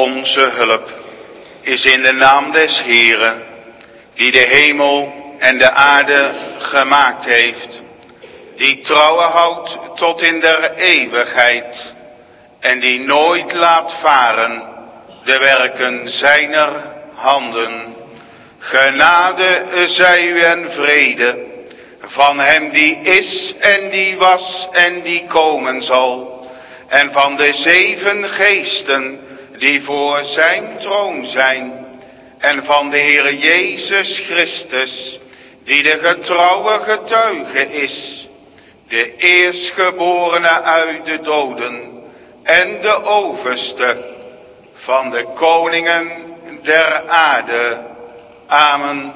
Onze hulp is in de naam des Heeren, die de hemel en de aarde gemaakt heeft, die trouwe houdt tot in der eeuwigheid en die nooit laat varen de werken zijner handen. Genade zij u en vrede van hem die is en die was en die komen zal, en van de 7 geesten die voor zijn troon zijn, en van de Heere Jezus Christus, die de getrouwe getuige is, de eerstgeborene uit de doden en de overste van de koningen der aarde. Amen.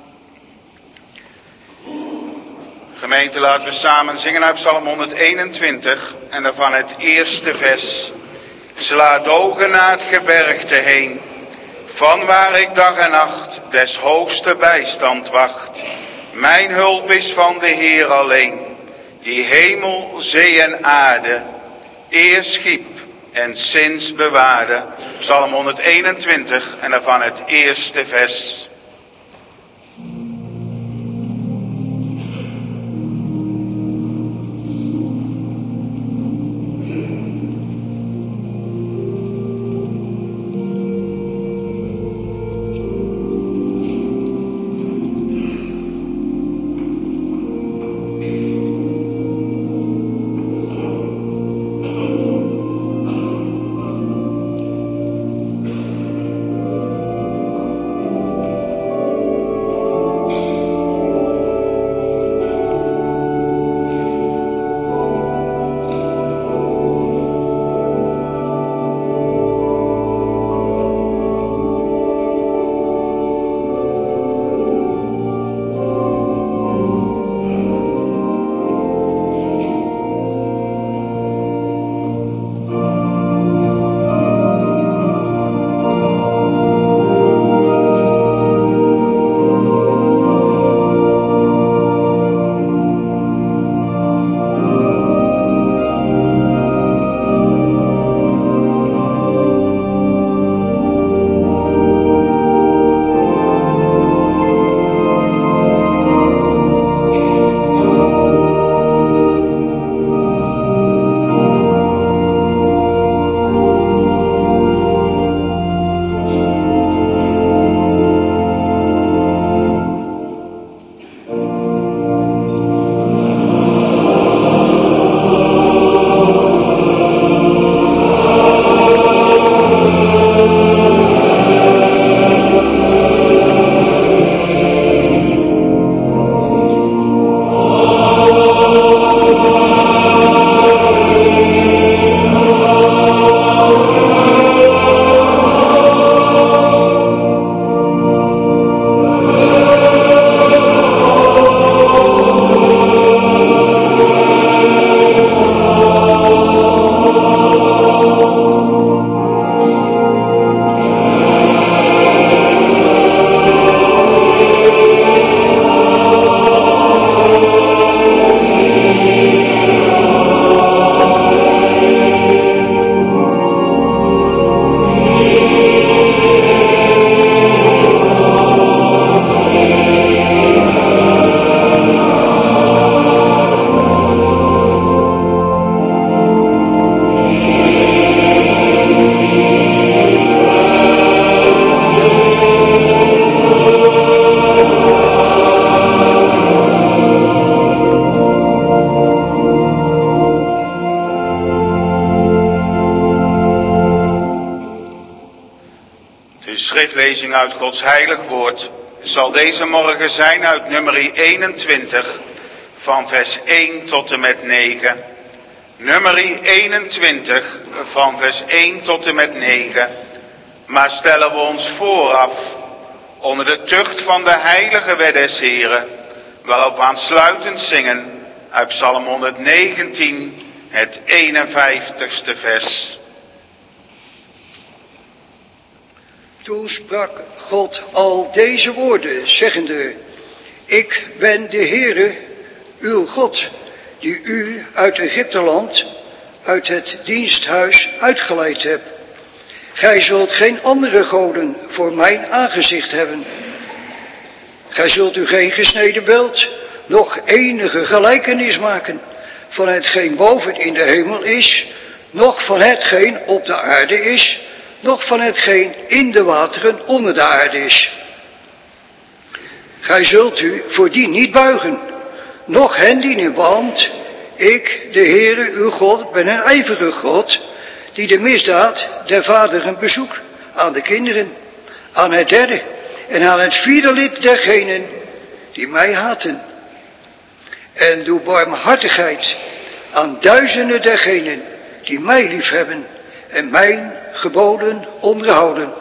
Gemeente, laten we samen zingen uit Psalm 121 en daarvan het eerste vers. Sla de ogen naar het gebergte heen, van waar ik dag en nacht des hoogste bijstand wacht. Mijn hulp is van de Heer alleen, die hemel, zee en aarde eerst schiep en sinds bewaarde. Psalm 121 en daarvan het eerste vers. schriftlezing uit Gods heilig woord zal deze morgen zijn uit nummer 21 van vers 1 tot en met 9. Nummer 21 van vers 1 tot en met 9. Maar stellen we ons vooraf onder de tucht van de heilige wet des Heren, waarop we aansluitend zingen uit Psalm 119, het 51ste vers. Toen sprak God al deze woorden, zeggende: Ik ben de Heere, uw God, die u uit Egypteland, uit het diensthuis uitgeleid heb. Gij zult geen andere goden voor mijn aangezicht hebben. Gij zult u geen gesneden beeld, noch enige gelijkenis maken van hetgeen boven in de hemel is, noch van hetgeen op de aarde is, noch van hetgeen in de wateren onder de aarde is. Gij zult u voor die niet buigen, noch hen dienen, want ik, de Heere, uw God, ben een ijverige God, die de misdaad der vaderen bezoekt aan de kinderen, aan het derde en aan het vierde lid dergenen die mij haten. En doe barmhartigheid aan duizenden dergenen die mij liefhebben en mijn geboden onderhouden.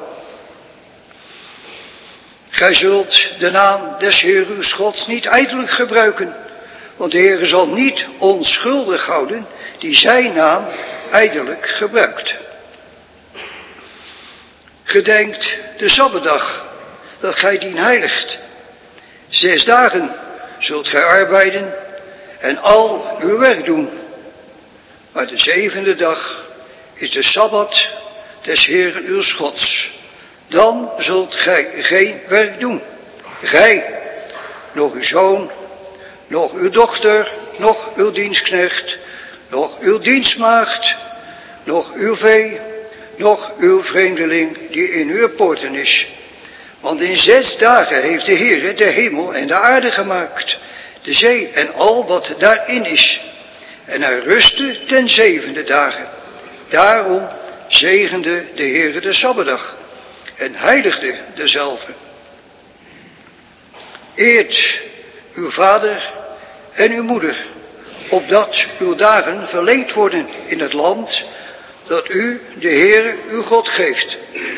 Gij zult de naam des Heeren uws Gods niet ijdelijk gebruiken, want de Heere zal niet onschuldig houden die zijn naam ijdelijk gebruikt. Gedenkt de Sabbatdag, dat gij dien heiligt. 6 dagen zult gij arbeiden en al uw werk doen. Maar de 7e dag is de Sabbat des Heeren uws Gods. Dan zult gij geen werk doen. Gij, nog uw zoon, nog uw dochter, nog uw dienstknecht, nog uw dienstmaagd, nog uw vee, nog uw vreemdeling die in uw poorten is. Want in 6 dagen heeft de Heere de hemel en de aarde gemaakt, de zee en al wat daarin is. En hij rustte ten 7e dagen. Daarom zegende de Heere de Sabbatdag en heiligde dezelve. Eert uw vader en uw moeder, opdat uw dagen verlengd worden in het land dat u, de Heere, uw God geeft.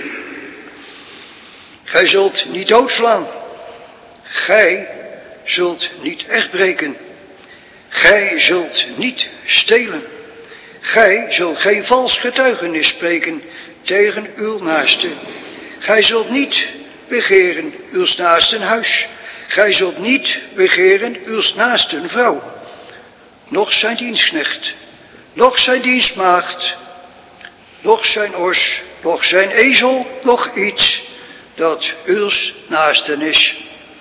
Gij zult niet doodslaan. Gij zult niet echtbreken. Gij zult niet stelen. Gij zult geen vals getuigenis spreken tegen uw naaste. Gij zult niet begeren uw naasten huis. Gij zult niet begeren uw naasten vrouw. Noch zijn dienstknecht, noch zijn dienstmaagd, noch zijn ors, noch zijn ezel, noch iets dat uws naasten is.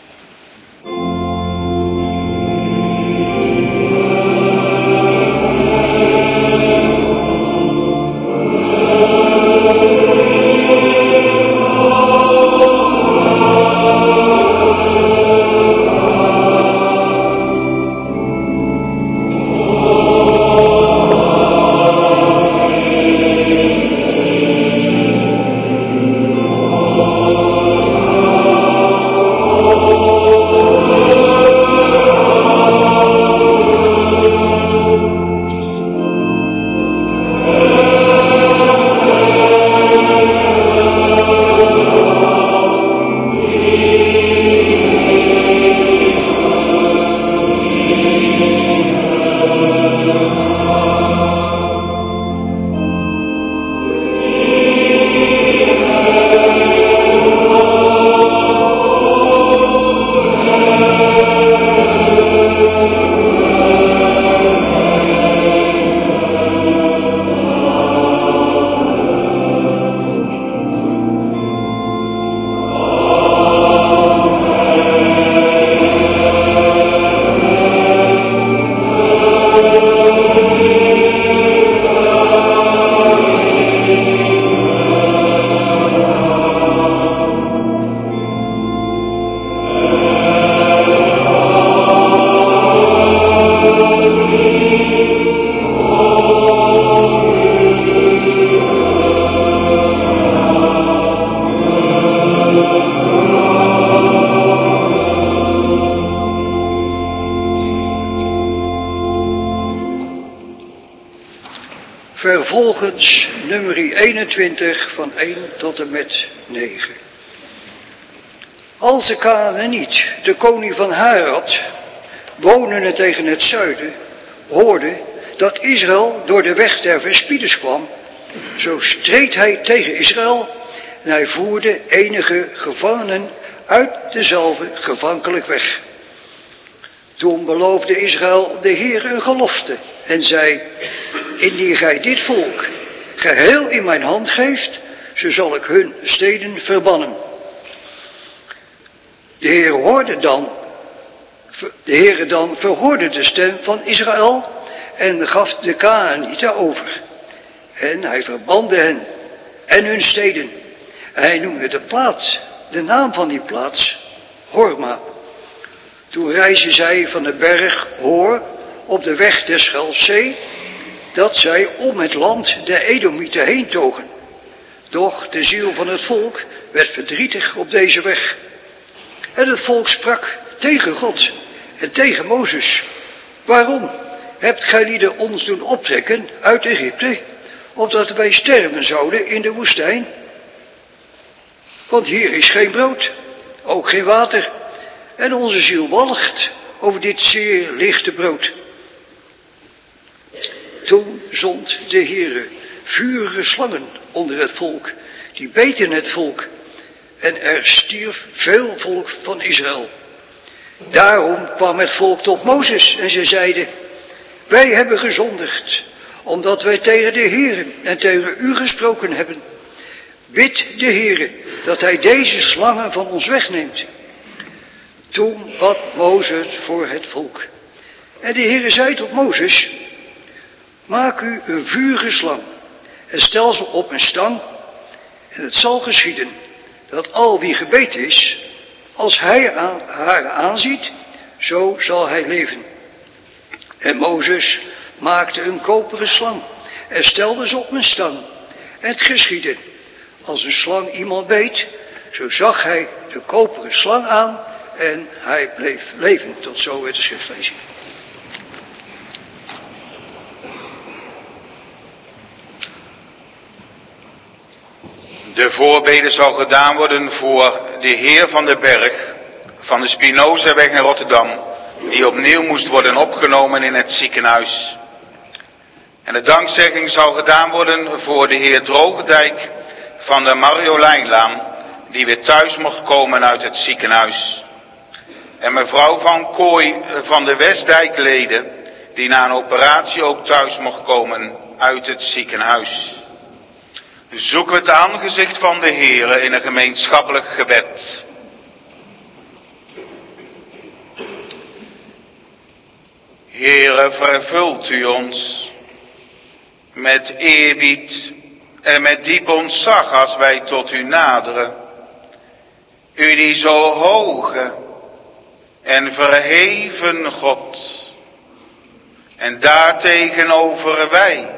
Vervolgens nummer 21 van 1 tot en met 9. Als de Kanaaniet, de koning van Harad, wonende tegen het zuiden, hoorde dat Israël door de weg der verspieders kwam, zo streed hij tegen Israël en hij voerde enige gevangenen uit dezelfde gevankelijk weg. Toen beloofde Israël de Heer een gelofte en zei: indien gij dit volk geheel in mijn hand geeft, zo zal ik hun steden verbannen. De Heere dan verhoorde de stem van Israël en gaf de Kanaanieten over. En hij verbande hen en hun steden. En hij noemde de naam van die plaats, Horma. Toen reisden zij van de berg Hor op de weg der Schelfzee, dat zij om het land der Edomieten heen togen. Doch de ziel van het volk werd verdrietig op deze weg. En het volk sprak tegen God en tegen Mozes: waarom hebt gij lieden ons doen optrekken uit Egypte, opdat wij sterven zouden in de woestijn? Want hier is geen brood, ook geen water, en onze ziel walgt over dit zeer lichte brood. Toen zond de Heere vurige slangen onder het volk, die beten het volk, en er stierf veel volk van Israël. Daarom kwam het volk tot Mozes en ze zeiden: wij hebben gezondigd, omdat wij tegen de Heere en tegen u gesproken hebben. Bid de Heere dat hij deze slangen van ons wegneemt. Toen bad Mozes voor het volk. En de Heere zei tot Mozes: maak u een vurige slang en stel ze op een stang. En het zal geschieden dat al wie gebeten is, als hij haar aanziet, zo zal hij leven. En Mozes maakte een koperen slang en stelde ze op een stang. En het geschiedde, als een slang iemand beet, zo zag hij de koperen slang aan en hij bleef leven. Tot zover de schriftlezing. De voorbede zal gedaan worden voor de Heer van de Berg, van de Spinozaweg in Rotterdam, die opnieuw moest worden opgenomen in het ziekenhuis. En de dankzegging zal gedaan worden voor de Heer Droogdijk van de Marjolijnlaan, die weer thuis mocht komen uit het ziekenhuis. En mevrouw van Kooi van de Westdijkleden, die na een operatie ook thuis mocht komen uit het ziekenhuis. Zoeken we het aangezicht van de Heere in een gemeenschappelijk gebed. Heere, vervult u ons met eerbied en met diep ontzag als wij tot u naderen. U die zo hoge en verheven God, en daartegenover wij,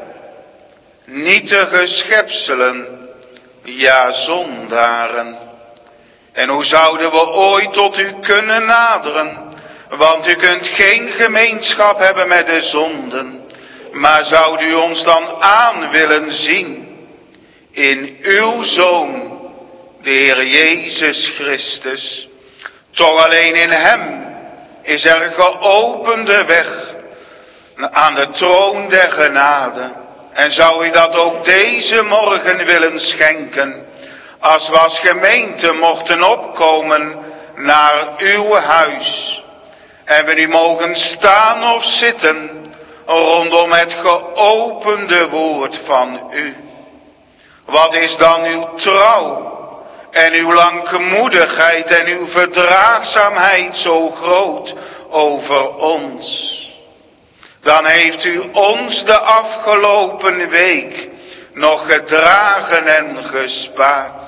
nietige schepselen, ja zondaren. En hoe zouden we ooit tot u kunnen naderen? Want u kunt geen gemeenschap hebben met de zonden. Maar zou u ons dan aan willen zien in uw Zoon, de Heer Jezus Christus? Toch alleen in hem is er geopende weg aan de troon der genade. En zou u dat ook deze morgen willen schenken, als we als gemeente mochten opkomen naar uw huis. En we nu mogen staan of zitten rondom het geopende woord van u. Wat is dan uw trouw en uw langmoedigheid en uw verdraagzaamheid zo groot over ons? Dan heeft u ons de afgelopen week nog gedragen en gespaard.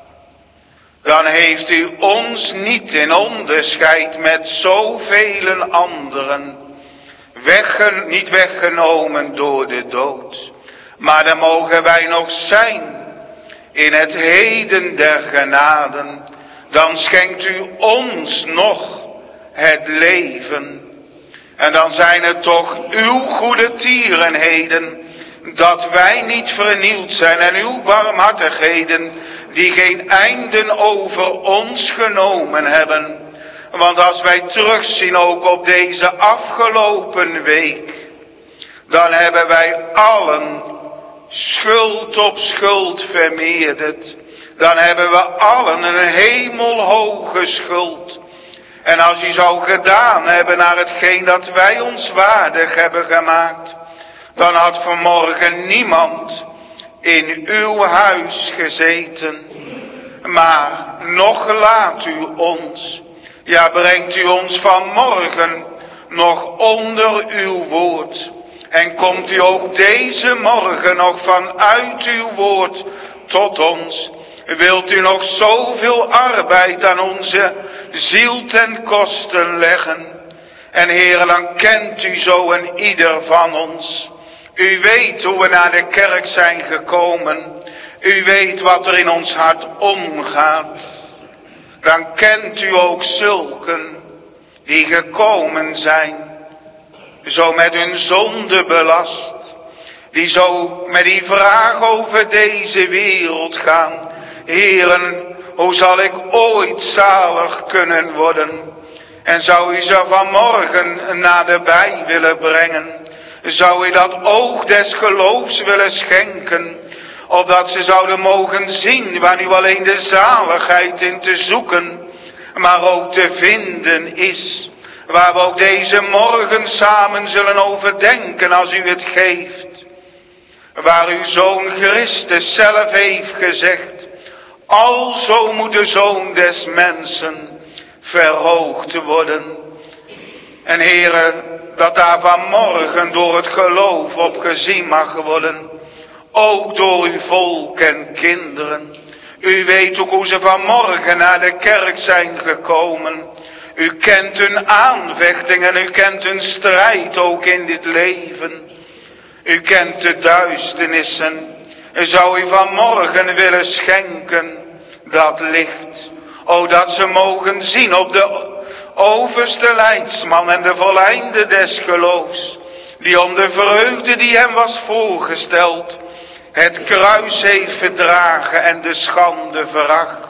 Dan heeft u ons niet in onderscheid met zoveel anderen niet weggenomen door de dood. Maar dan mogen wij nog zijn in het heden der genaden. Dan schenkt u ons nog het leven. En dan zijn het toch uw goede tierenheden, dat wij niet vernield zijn, en uw barmhartigheden, die geen einden over ons genomen hebben. Want als wij terugzien ook op deze afgelopen week, dan hebben wij allen schuld op schuld vermeerderd. Dan hebben we allen een hemelhoge schuld. En als u zou gedaan hebben naar hetgeen dat wij ons waardig hebben gemaakt, dan had vanmorgen niemand in uw huis gezeten. Maar nog laat u ons, ja brengt u ons vanmorgen nog onder uw woord. En komt u ook deze morgen nog vanuit uw woord tot ons. Wilt u nog zoveel arbeid aan onze ziel ten koste leggen. En Heer, dan kent u zo een ieder van ons. U weet hoe we naar de kerk zijn gekomen. U weet wat er in ons hart omgaat. Dan kent u ook zulken die gekomen zijn. Zo met hun zonde belast. Die zo met die vraag over deze wereld gaan. Heren, hoe zal ik ooit zalig kunnen worden? En zou u ze vanmorgen naderbij willen brengen? Zou u dat oog des geloofs willen schenken? Opdat ze zouden mogen zien waar nu alleen de zaligheid in te zoeken, maar ook te vinden is. Waar we ook deze morgen samen zullen overdenken als u het geeft. Waar uw Zoon Christus zelf heeft gezegd, alzo moet de Zoon des mensen verhoogd worden. En Heere, dat daar vanmorgen door het geloof op gezien mag worden. Ook door uw volk en kinderen. U weet ook hoe ze vanmorgen naar de kerk zijn gekomen. U kent hun aanvechtingen, u kent hun strijd ook in dit leven. U kent de duisternissen. En zou u vanmorgen willen schenken dat licht. O, dat ze mogen zien op de overste leidsman en de voleinde des geloofs. Die om de vreugde die hem was voorgesteld, het kruis heeft verdragen en de schande veracht.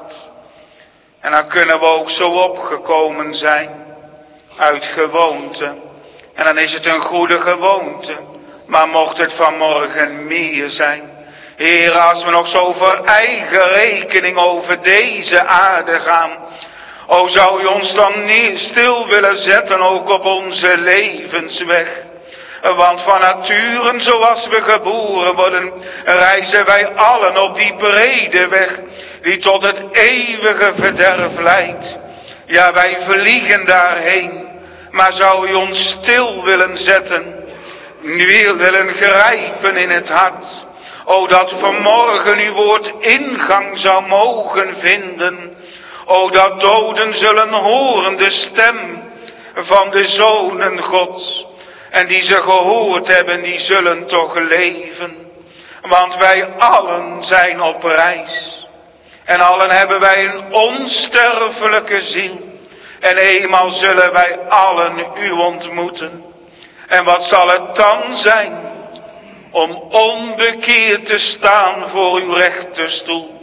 En dan kunnen we ook zo opgekomen zijn uit gewoonte. En dan is het een goede gewoonte. Maar mocht het vanmorgen meer zijn. Heer, als we nog zo voor eigen rekening over deze aarde gaan. O, zou u ons dan niet stil willen zetten ook op onze levensweg. Want van nature, zoals we geboren worden, reizen wij allen op die brede weg die tot het eeuwige verderf leidt. Ja, wij vliegen daarheen, maar zou u ons stil willen zetten, willen grijpen in het hart. O, dat vanmorgen uw woord ingang zou mogen vinden. O, dat doden zullen horen de stem van de zonen Gods. En die ze gehoord hebben, die zullen toch leven. Want wij allen zijn op reis. En allen hebben wij een onsterfelijke ziel. En eenmaal zullen wij allen u ontmoeten. En wat zal het dan zijn om onbekeerd te staan voor uw rechterstoel.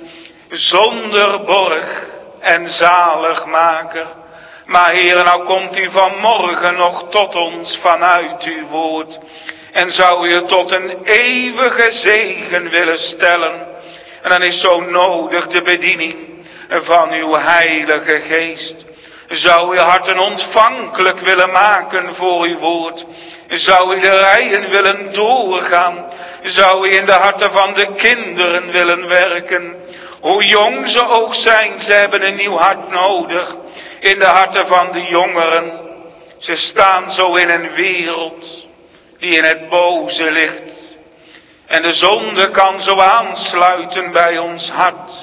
Zonder borg en zaligmaker. Maar Heer, nou komt u vanmorgen nog tot ons vanuit uw woord. En zou u het tot een eeuwige zegen willen stellen. En dan is zo nodig de bediening van uw heilige geest. Zou u harten ontvankelijk willen maken voor uw woord. Zou u de rijen willen doorgaan. Zou u in de harten van de kinderen willen werken. Hoe jong ze ook zijn, ze hebben een nieuw hart nodig. In de harten van de jongeren. Ze staan zo in een wereld die in het boze ligt. En de zonde kan zo aansluiten bij ons hart.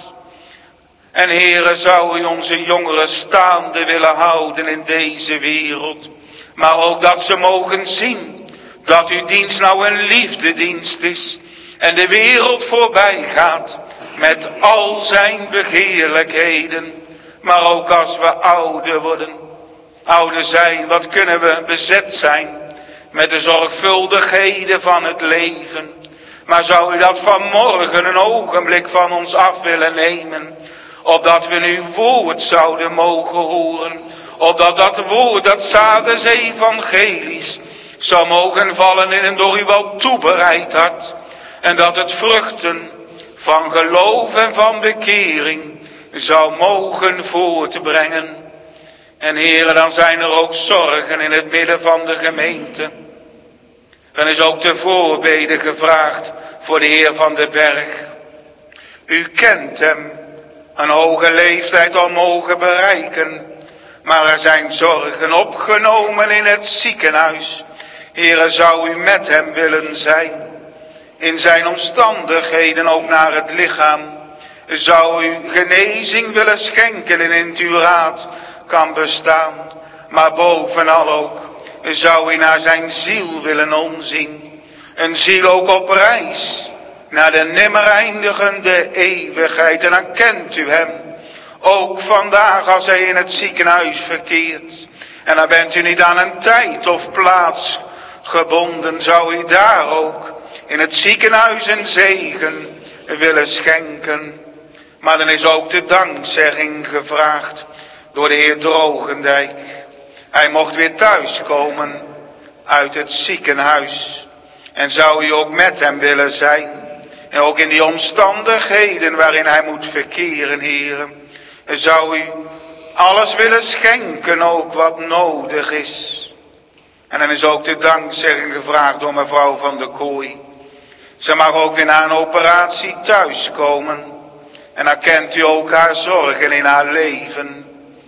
En Heere, zou u onze jongeren staande willen houden in deze wereld. Maar ook dat ze mogen zien dat uw dienst nou een liefdedienst is. En de wereld voorbij gaat met al zijn begeerlijkheden. Maar ook als we ouder worden, ouder zijn, wat kunnen we bezet zijn met de zorgvuldigheden van het leven. Maar zou u dat vanmorgen een ogenblik van ons af willen nemen, opdat we uw woord zouden mogen horen, opdat dat woord, dat zaad des evangelies, zou mogen vallen in een door u wel toebereid hart, en dat het vruchten van geloof en van bekering zou mogen voortbrengen. En Heere, dan zijn er ook zorgen in het midden van de gemeente. Dan is ook de voorbede gevraagd voor de Heer van de berg. U kent hem, een hoge leeftijd al mogen bereiken, maar er zijn zorgen opgenomen in het ziekenhuis. Heere, zou u met hem willen zijn, in zijn omstandigheden ook naar het lichaam. Zou u genezing willen schenken en in uw raad kan bestaan, maar bovenal ook zou u naar zijn ziel willen omzien. Een ziel ook op reis naar de nimmer eindigende eeuwigheid. En dan kent u hem ook vandaag als hij in het ziekenhuis verkeert. En dan bent u niet aan een tijd of plaats gebonden. Zou u daar ook in het ziekenhuis een zegen willen schenken. Maar dan is ook de dankzegging gevraagd door de Heer Drogendijk. Hij mocht weer thuiskomen uit het ziekenhuis. En zou u ook met hem willen zijn. En ook in die omstandigheden waarin hij moet verkeren, Heer. Zou u alles willen schenken, ook wat nodig is. En dan is ook de dankzegging gevraagd door mevrouw van der Kooi. Ze mag ook weer na een operatie thuiskomen. En dan kent u ook haar zorgen in haar leven.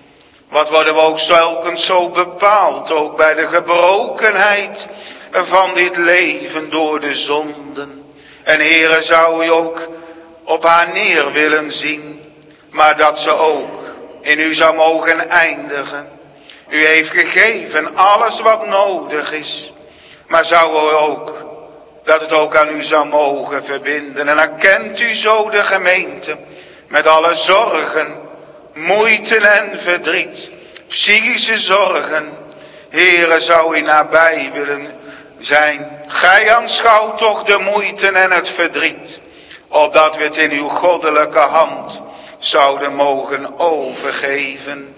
Wat worden we ook telkens zo bepaald, ook bij de gebrokenheid van dit leven door de zonden. En Heere, zou u ook op haar neer willen zien, maar dat ze ook in u zou mogen eindigen. U heeft gegeven alles wat nodig is, maar zou u ook, dat het ook aan u zou mogen verbinden. En dan kent u zo de gemeente met alle zorgen, moeite en verdriet, psychische zorgen. Heere, zou u nabij willen zijn. Gij aanschouwt toch de moeite en het verdriet, opdat we het in uw goddelijke hand zouden mogen overgeven.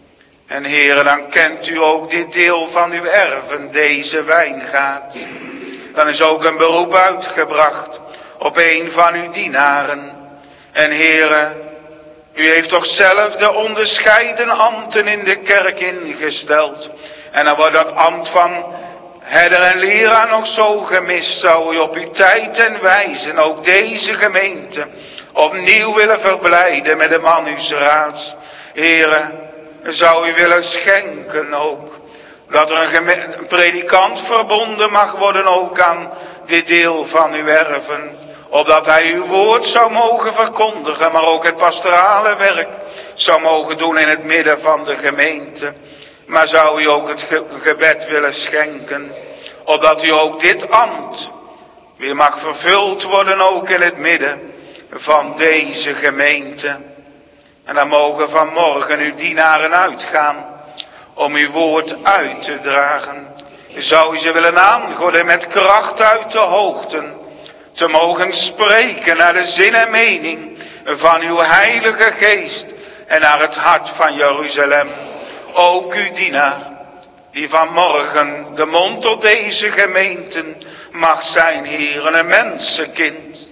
En Heere, dan kent u ook dit deel van uw erven, deze wijngaard. Dan is ook een beroep uitgebracht op een van uw dienaren. En Heere, u heeft toch zelf de onderscheiden ambten in de kerk ingesteld. En dan wordt dat ambt van herder en leraar nog zo gemist. Zou u op uw tijd en wijze en ook deze gemeente opnieuw willen verblijden met de man uws raads. Heere, zou u willen schenken ook dat er een predikant verbonden mag worden ook aan dit deel van uw erven. Opdat hij uw woord zou mogen verkondigen, maar ook het pastorale werk zou mogen doen in het midden van de gemeente. Maar zou u ook het gebed willen schenken, opdat u ook dit ambt weer mag vervuld worden ook in het midden van deze gemeente. En dan mogen vanmorgen uw dienaren uitgaan om uw woord uit te dragen. Zou u ze willen aangorden met kracht uit de hoogten, te mogen spreken naar de zin en mening van uw heilige geest en naar het hart van Jeruzalem. Ook uw dienaar, die vanmorgen de mond tot deze gemeenten mag zijn, Heer, een mensenkind,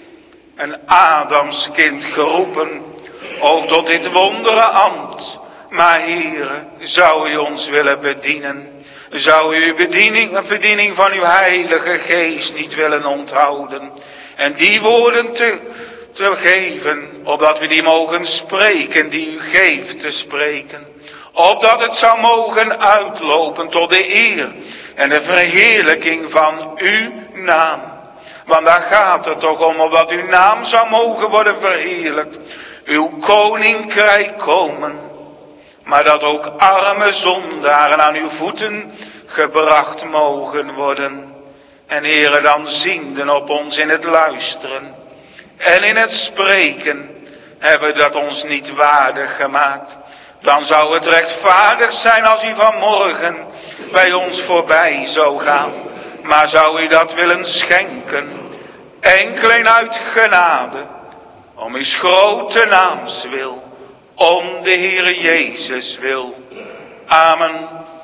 een Adamskind geroepen, ook tot dit wondere ambt. Maar Heer, zou u ons willen bedienen? Zou u een bediening van uw heilige geest niet willen onthouden? En die woorden te geven, opdat we die mogen spreken, die u geeft te spreken. Opdat het zou mogen uitlopen tot de eer en de verheerlijking van uw naam. Want daar gaat het toch om, opdat uw naam zou mogen worden verheerlijkt. Uw koninkrijk komen. Maar dat ook arme zondaren aan uw voeten gebracht mogen worden. En Heere, dan zienden op ons in het luisteren en in het spreken hebben dat ons niet waardig gemaakt. Dan zou het rechtvaardig zijn als u vanmorgen bij ons voorbij zou gaan. Maar zou u dat willen schenken, enkel en uit genade, om uw grote naams wil, om de Heere Jezus wil. Amen.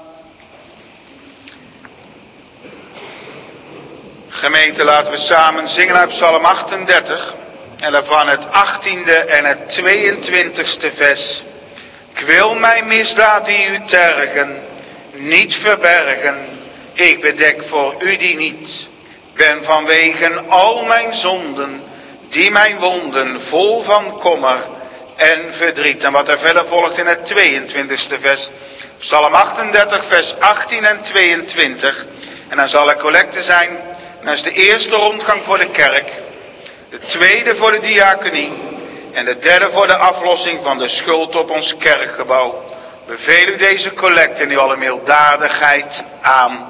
Gemeente, laten we samen zingen uit Psalm 38 en daarvan het 18e en het 22e vers. Ik wil mijn misdaad die u tergen niet verbergen. Ik bedek voor u die niet. ben vanwege al mijn zonden, die mijn wonden, vol van kommer en verdriet. En wat er verder volgt in het 22e vers, Psalm 38 vers 18 en 22. En dan zal er collecte zijn, en dat is de eerste rondgang voor de kerk, de tweede voor de diaconie en de derde voor de aflossing van de schuld op ons kerkgebouw. Beveel u deze collecte in uw alle milddadigheid aan.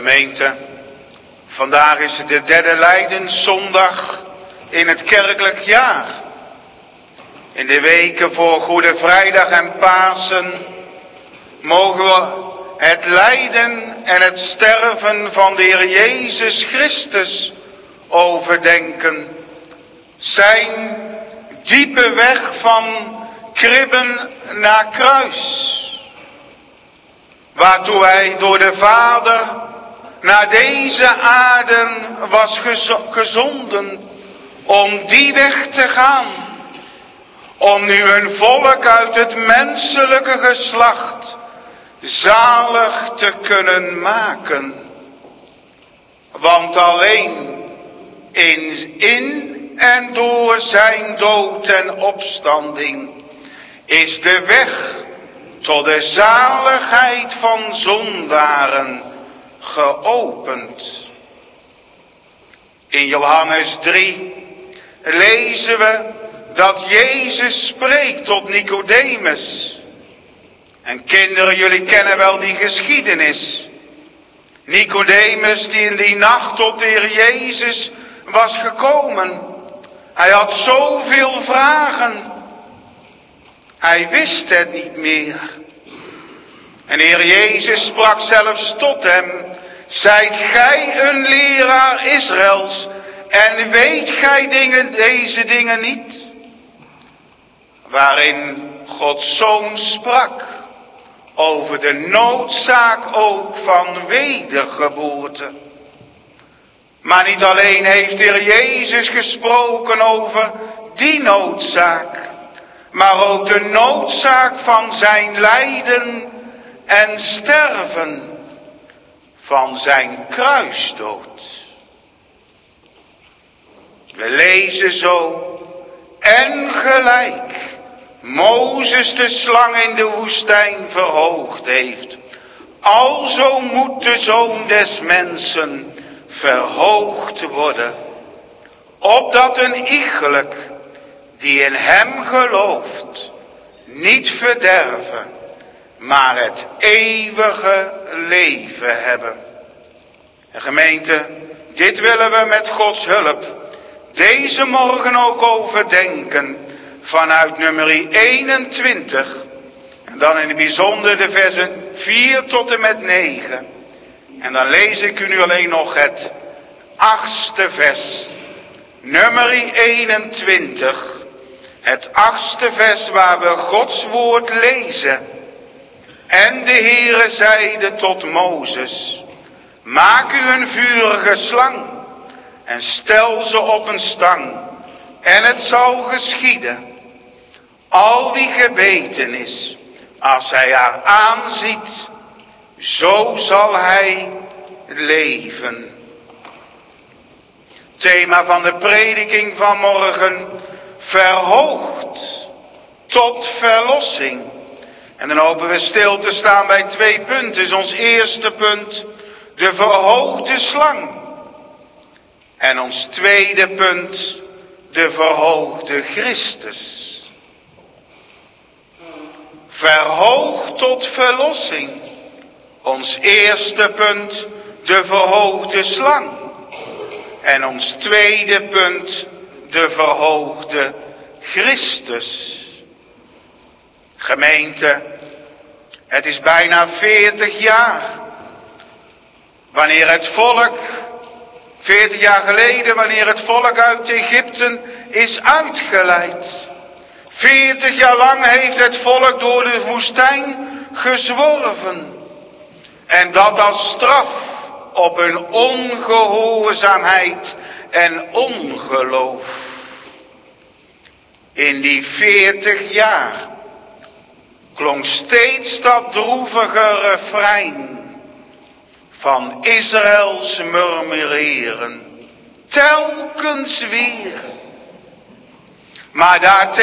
Gemeente, vandaag is het de derde Lijdenszondag in het kerkelijk jaar. In de weken voor Goede Vrijdag en Pasen mogen we het lijden en het sterven van de Heer Jezus Christus overdenken. Zijn diepe weg van kribben naar kruis. Waartoe hij door de Vader naar deze aarde was gezonden om die weg te gaan. Om nu een volk uit het menselijke geslacht zalig te kunnen maken. Want alleen in en door zijn dood en opstanding is de weg tot de zaligheid van zondaren geopend. In Johannes 3 lezen we dat Jezus spreekt tot Nicodemus. En kinderen, jullie kennen wel die geschiedenis. Nicodemus die in die nacht tot de Heer Jezus was gekomen. Hij had zoveel vragen. Hij wist het niet meer. En de Heer Jezus sprak zelfs tot hem. Zijt gij een leraar Israëls en weet gij deze dingen niet? Waarin Gods Zoon sprak over de noodzaak ook van wedergeboorte. Maar niet alleen heeft de Heer Jezus gesproken over die noodzaak, maar ook de noodzaak van zijn lijden en sterven, van zijn kruisdood. We lezen zo, en gelijk Mozes de slang in de woestijn verhoogd heeft, alzo moet de Zoon des Mensen verhoogd worden, opdat een iegelijk die in hem gelooft niet verderven, maar het eeuwige leven hebben. En gemeente, dit willen we met Gods hulp deze morgen ook overdenken vanuit nummer 21. En dan in het bijzonder de versen 4 tot en met 9. En dan lees ik u nu alleen nog het 8e vers. Nummer 21. Het 8e vers waar we Gods woord lezen. En de Heere zeide tot Mozes, maak u een vurige slang en stel ze op een stang. En het zal geschieden, al wie gebeten is, als hij haar aanziet, zo zal hij leven. Thema van de prediking van morgen, verhoogd tot verlossing. En dan hopen we stil te staan bij 2 punten. Is ons eerste punt de verhoogde slang. En ons tweede punt de verhoogde Christus. Verhoogd tot verlossing. Ons eerste punt de verhoogde slang. En ons tweede punt de verhoogde Christus. Gemeente, het is bijna 40 jaar. Wanneer het volk, 40 jaar geleden, wanneer het volk uit Egypte is uitgeleid. 40 jaar lang heeft het volk door de woestijn gezworven. En dat als straf op hun ongehoorzaamheid en ongeloof. In die 40 jaar klonk steeds dat droevige refrein van Israëls murmureren, telkens weer. Maar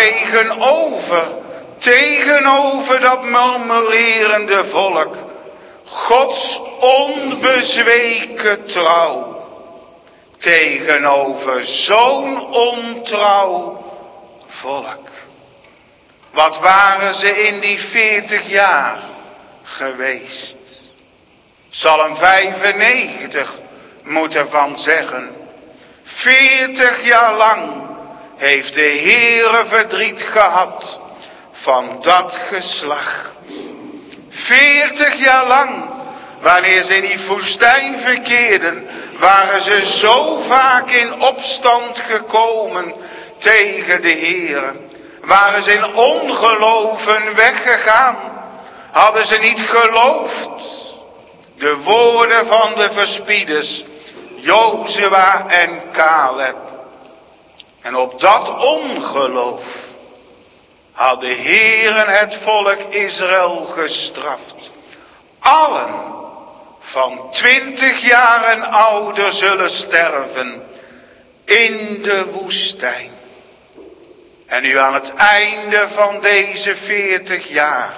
tegenover dat murmurerende volk, Gods onbezweken trouw, tegenover zo'n ontrouw volk. Wat waren ze in die 40 jaar geweest? Psalm 95 moet ervan zeggen. 40 jaar lang heeft de Heere verdriet gehad van dat geslacht. 40 jaar lang, wanneer ze in die woestijn verkeerden, waren ze zo vaak in opstand gekomen tegen de Heere. Waren ze in ongeloven weggegaan. Hadden ze niet geloofd. De woorden van de verspieders, Jozua en Caleb. En op dat ongeloof had de Heere het volk Israël gestraft. Allen van 20 jaar en ouder zullen sterven in de woestijn. En nu aan het einde van deze 40 jaar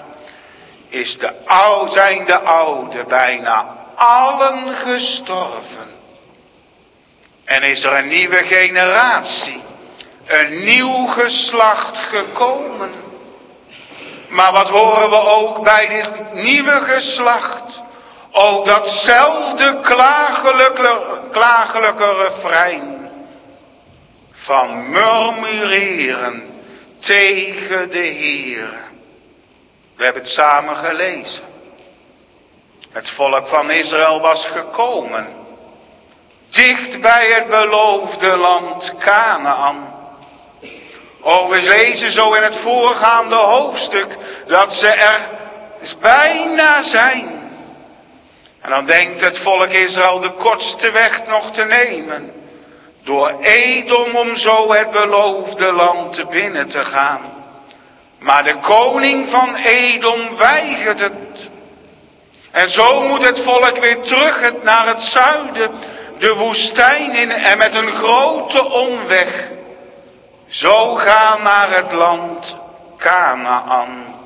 zijn de oude bijna allen gestorven. En is er een nieuwe generatie, een nieuw geslacht gekomen. Maar wat horen we ook bij dit nieuwe geslacht? Ook datzelfde klagelijke refrein van murmureren tegen de Heere. We hebben het samen gelezen. Het volk van Israël was gekomen, dicht bij het beloofde land Kanaan. We lezen zo in het voorgaande hoofdstuk dat ze er bijna zijn. En dan denkt het volk Israël de kortste weg nog te nemen. Door Edom om zo het beloofde land binnen te gaan. Maar de koning van Edom weigert het. En zo moet het volk weer terug naar het zuiden, de woestijn in en met een grote omweg. Zo gaan naar het land Kanaan.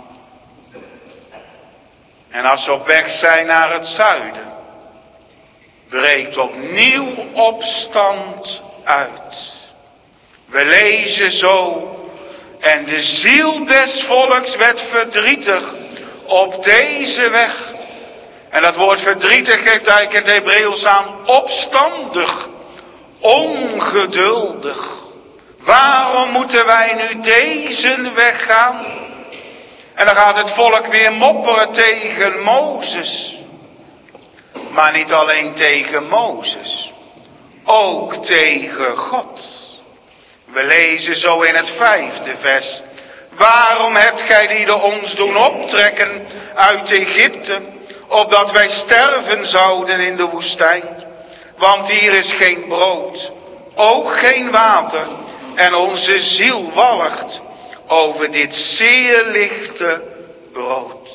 En als ze op weg zijn naar het zuiden, breekt opnieuw opstand uit. We lezen zo. En de ziel des volks werd verdrietig op deze weg. En dat woord verdrietig geeft eigenlijk in het Hebreeuws aan opstandig, ongeduldig. Waarom moeten wij nu deze weg gaan? En dan gaat het volk weer mopperen tegen Mozes. Maar niet alleen tegen Mozes, ook tegen God. We lezen zo in het 5e vers. Waarom hebt gij lieden ons doen optrekken uit Egypte, opdat wij sterven zouden in de woestijn? Want hier is geen brood, ook geen water, en onze ziel walgt over dit zeer lichte brood.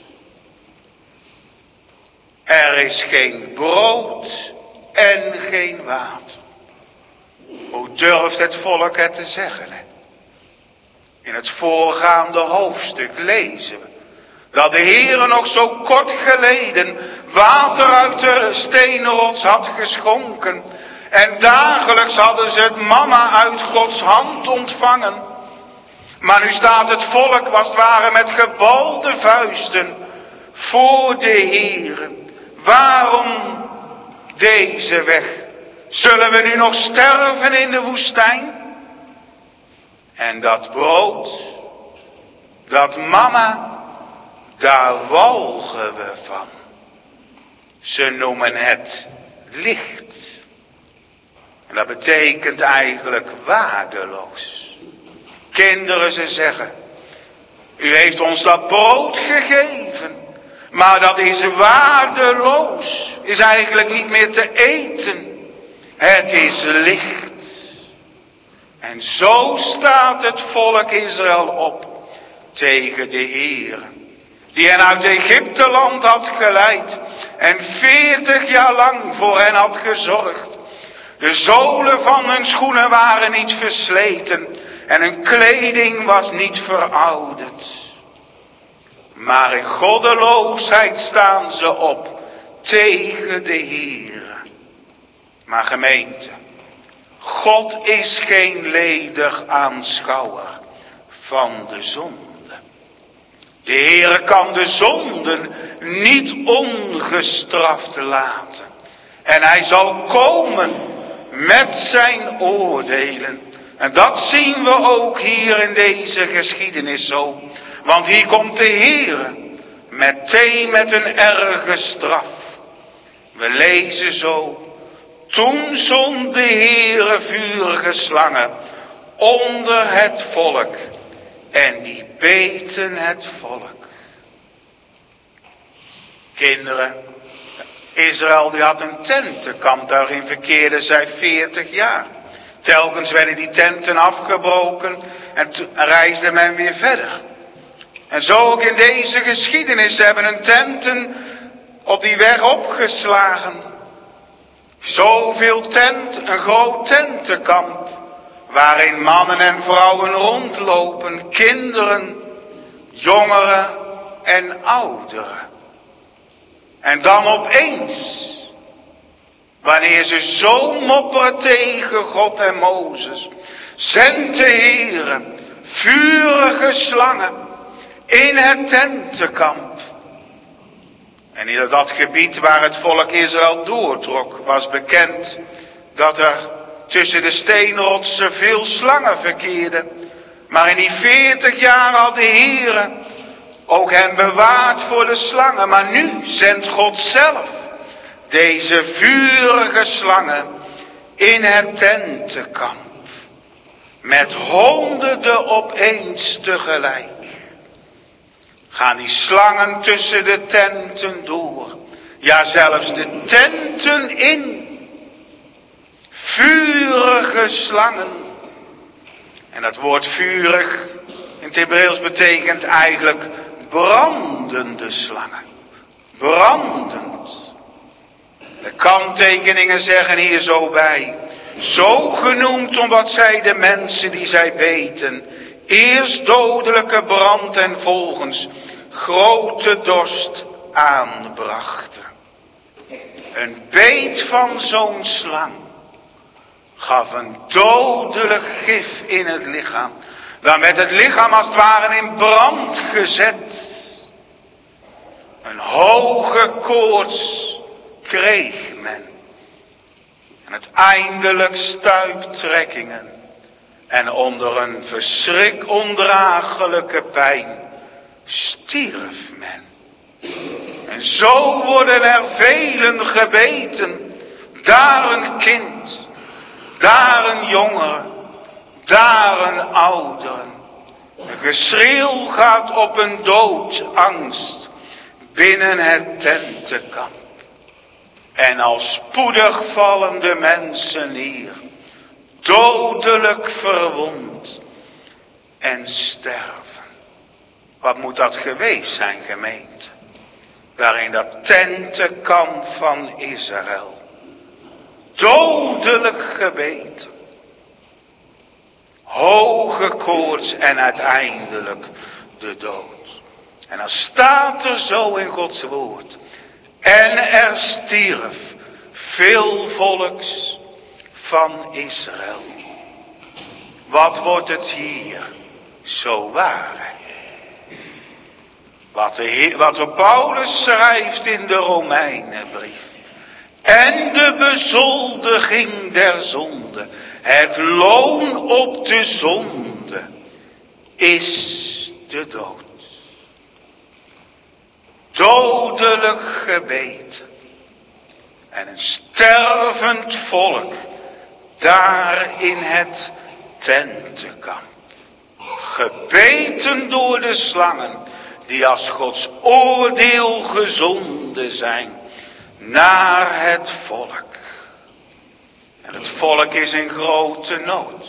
Er is geen brood en geen water. Hoe durft het volk het te zeggen? Hè? In het voorgaande hoofdstuk lezen we dat de Heere nog zo kort geleden water uit de steenrots had geschonken. En dagelijks hadden ze het manna uit Gods hand ontvangen. Maar nu staat het volk als het ware met gebalde vuisten voor de Heere. Waarom deze weg? Zullen we nu nog sterven in de woestijn? En dat brood, dat manna, daar walgen we van. Ze noemen het licht. En dat betekent eigenlijk waardeloos. Kinderen, ze zeggen, u heeft ons dat brood gegeven, maar dat is waardeloos. Is eigenlijk niet meer te eten. Het is licht. En zo staat het volk Israël op tegen de Heer, die hen uit Egypteland had geleid en 40 jaar lang voor hen had gezorgd. De zolen van hun schoenen waren niet versleten en hun kleding was niet verouderd. Maar in goddeloosheid staan ze op tegen de Heer. Maar gemeente, God is geen ledig aanschouwer van de zonde. De Heere kan de zonden niet ongestraft laten. En hij zal komen met zijn oordelen. En dat zien we ook hier in deze geschiedenis zo. Want hier komt de Heere meteen met een erge straf. We lezen zo. Toen zond de Heere vurige slangen onder het volk. En die beten het volk. Kinderen, Israël die had een tentenkamp, daarin verkeerden zij 40 jaar. Telkens werden die tenten afgebroken en reisde men weer verder. En zo ook in deze geschiedenis hebben een tenten op die weg opgeslagen. Zoveel een groot tentenkamp, waarin mannen en vrouwen rondlopen, kinderen, jongeren en ouderen. En dan opeens, wanneer ze zo mopperen tegen God en Mozes, zendt de Heere vurige slangen in het tentenkamp. En in dat gebied waar het volk Israël doortrok, was bekend dat er tussen de steenrotsen veel slangen verkeerden. Maar in die 40 jaar had de Heere ook hen bewaard voor de slangen. Maar nu zendt God zelf deze vurige slangen in het tentenkamp. Met honderden opeens tegelijk. Gaan die slangen tussen de tenten door. Ja, zelfs de tenten in. Vurige slangen. En dat woord vurig in het Hebreeuws betekent eigenlijk brandende slangen. Brandend. De kanttekeningen zeggen hier zo bij. Zo genoemd omdat zij de mensen die zij beten eerst dodelijke brand en volgens grote dorst aanbrachten. Een beet van zo'n slang gaf een dodelijk gif in het lichaam. Dan werd het lichaam als het ware in brand gezet. Een hoge koorts kreeg men. En uiteindelijk stuiptrekkingen. En onder een verschrik ondraaglijke pijn stierf men. En zo worden er velen gebeten. Daar een kind, daar een jongere, daar een ouderen. Een geschreeuw gaat op een doodsangst binnen het tentenkamp. En al spoedig vallen de mensen neer, dodelijk verwond en sterven. Wat moet dat geweest zijn, gemeente? Daar in dat tentenkamp van Israël. Dodelijk gebeten. Hoge koorts en uiteindelijk de dood. En dan staat er zo in Gods woord. En er stierf veel volks van Israël. Wat wordt het hier zo waar? Wat er Paulus schrijft in de Romeinenbrief. En de bezoldiging der zonde. Het loon op de zonde is de dood. Dodelijk gebeten. En een stervend volk daar in het tentenkamp. Gebeten door de slangen die als Gods oordeel gezonden zijn naar het volk. En het volk is in grote nood.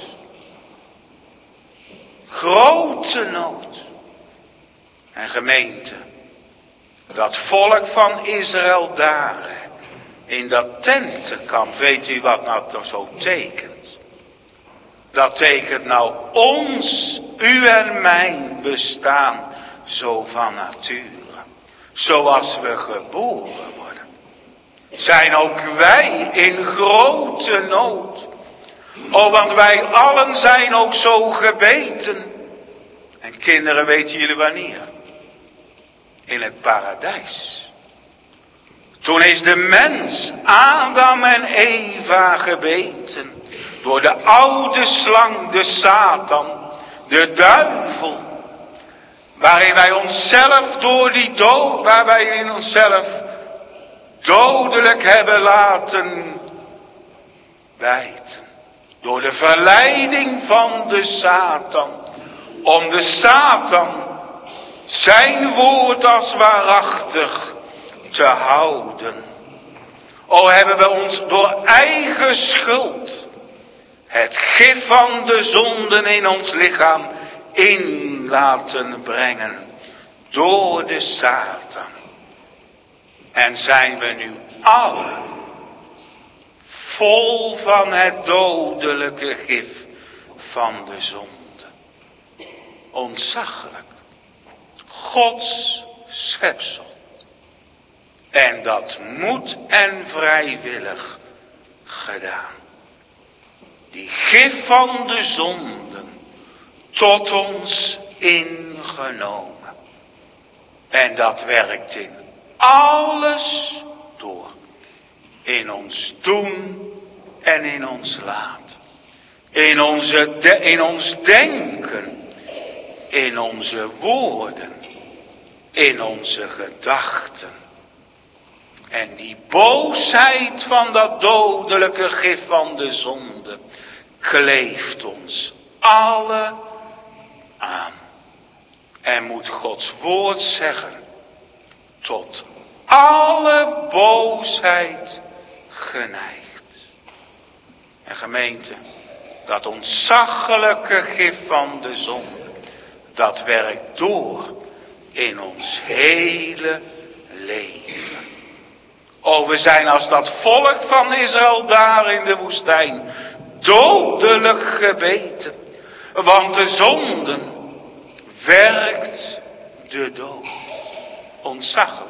Grote nood. En gemeente, dat volk van Israël daar in dat tentenkamp, weet u wat nou toch zo tekent? Dat tekent nou ons, u en mijn bestaan zo van nature. Zoals we geboren worden. Zijn ook wij in grote nood. Oh, want wij allen zijn ook zo gebeten. En kinderen, weten jullie wanneer? in het paradijs. Toen is de mens, Adam en Eva, gebeten door de oude slang, de Satan, de duivel, waarin wij onszelf door die dood, waar wij in onszelf dodelijk hebben laten bijten. Door de verleiding van de Satan, om de Satan zijn woord als waarachtig te houden. O, hebben we ons door eigen schuld het gif van de zonden in ons lichaam in laten brengen door de Satan. En zijn we nu allen vol van het dodelijke gif van de zonde. Ontzaglijk. Gods schepsel. En dat moet en vrijwillig gedaan. Die gif van de zonden tot ons ingenomen. En dat werkt in alles door. In ons doen en in ons laten. In ons denken. In onze woorden. In onze gedachten. En die boosheid van dat dodelijke gif van de zonde kleeft ons alle aan. En moet Gods woord zeggen, tot alle boosheid geneigd. En gemeente, dat ontzaglijke gif van de zonde, dat werkt door in ons hele leven. O, we zijn als dat volk van Israël daar in de woestijn dodelijk gebeten. Want de zonden werkt de dood. Ontzaglijk.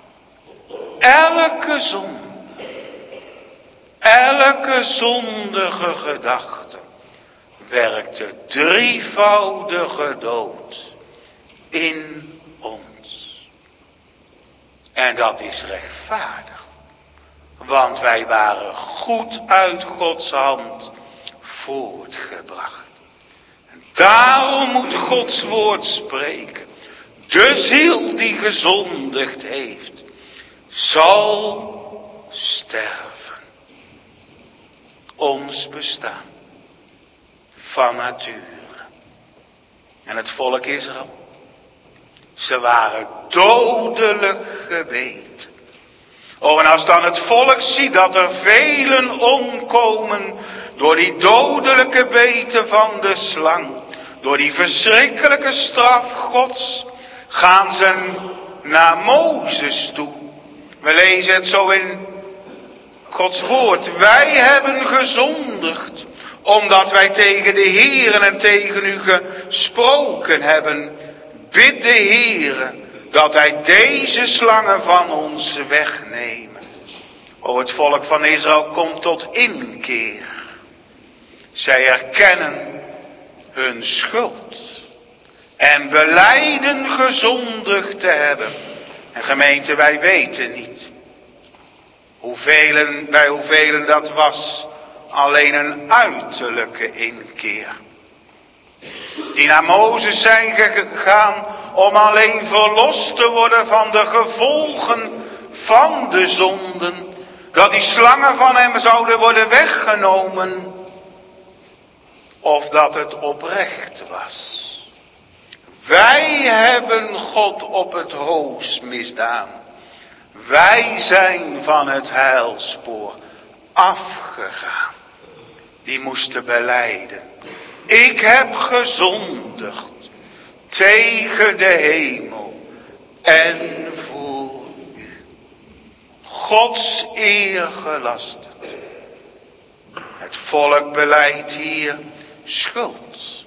Elke zondige gedachte werkt de drievoudige dood in ons. En dat is rechtvaardig. Want wij waren goed uit Gods hand voortgebracht. En daarom moet Gods woord spreken. De ziel die gezondigd heeft, zal sterven. Ons bestaan. Van nature. En het volk Israël. Ze waren dodelijk gebeten. Oh, en als dan het volk ziet dat er velen omkomen door die dodelijke beten van de slang, door die verschrikkelijke straf Gods, gaan ze naar Mozes toe. We lezen het zo in Gods woord. Wij hebben gezondigd, omdat wij tegen de Heeren en tegen u gesproken hebben. Bid de Heere dat hij deze slangen van ons wegnemen. O, het volk van Israël komt tot inkeer. Zij erkennen hun schuld. En belijden gezondigd te hebben. En gemeente, wij weten niet. Bij hoeveel dat was. Alleen een uiterlijke inkeer. Die naar Mozes zijn gegaan om alleen verlost te worden van de gevolgen van de zonden. Dat die slangen van hem zouden worden weggenomen. Of dat het oprecht was. Wij hebben God op het hoogst misdaan. Wij zijn van het heilspoor afgegaan. Die moesten belijden. Ik heb gezondigd tegen de hemel en voor u. Gods eer gelasterd. Het volk belijdt hier schuld.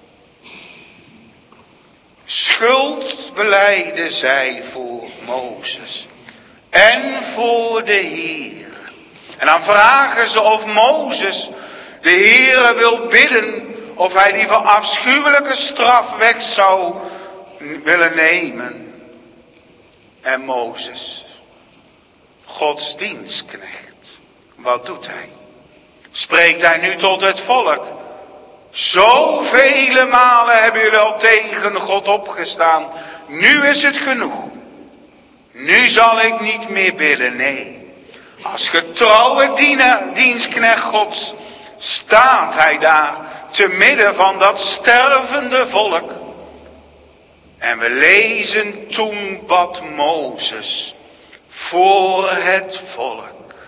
Schuld belijden zij voor Mozes en voor de Heer. En dan vragen ze of Mozes de Heere wil bidden of hij die afschuwelijke straf weg zou willen nemen. En Mozes, Gods dienstknecht, wat doet hij? Spreekt hij nu tot het volk? Zoveel malen hebben jullie al tegen God opgestaan. Nu is het genoeg. Nu zal ik niet meer bidden, nee. Als getrouwe dienstknecht Gods staat hij daar te midden van dat stervende volk. En we lezen toen bad Mozes voor het volk.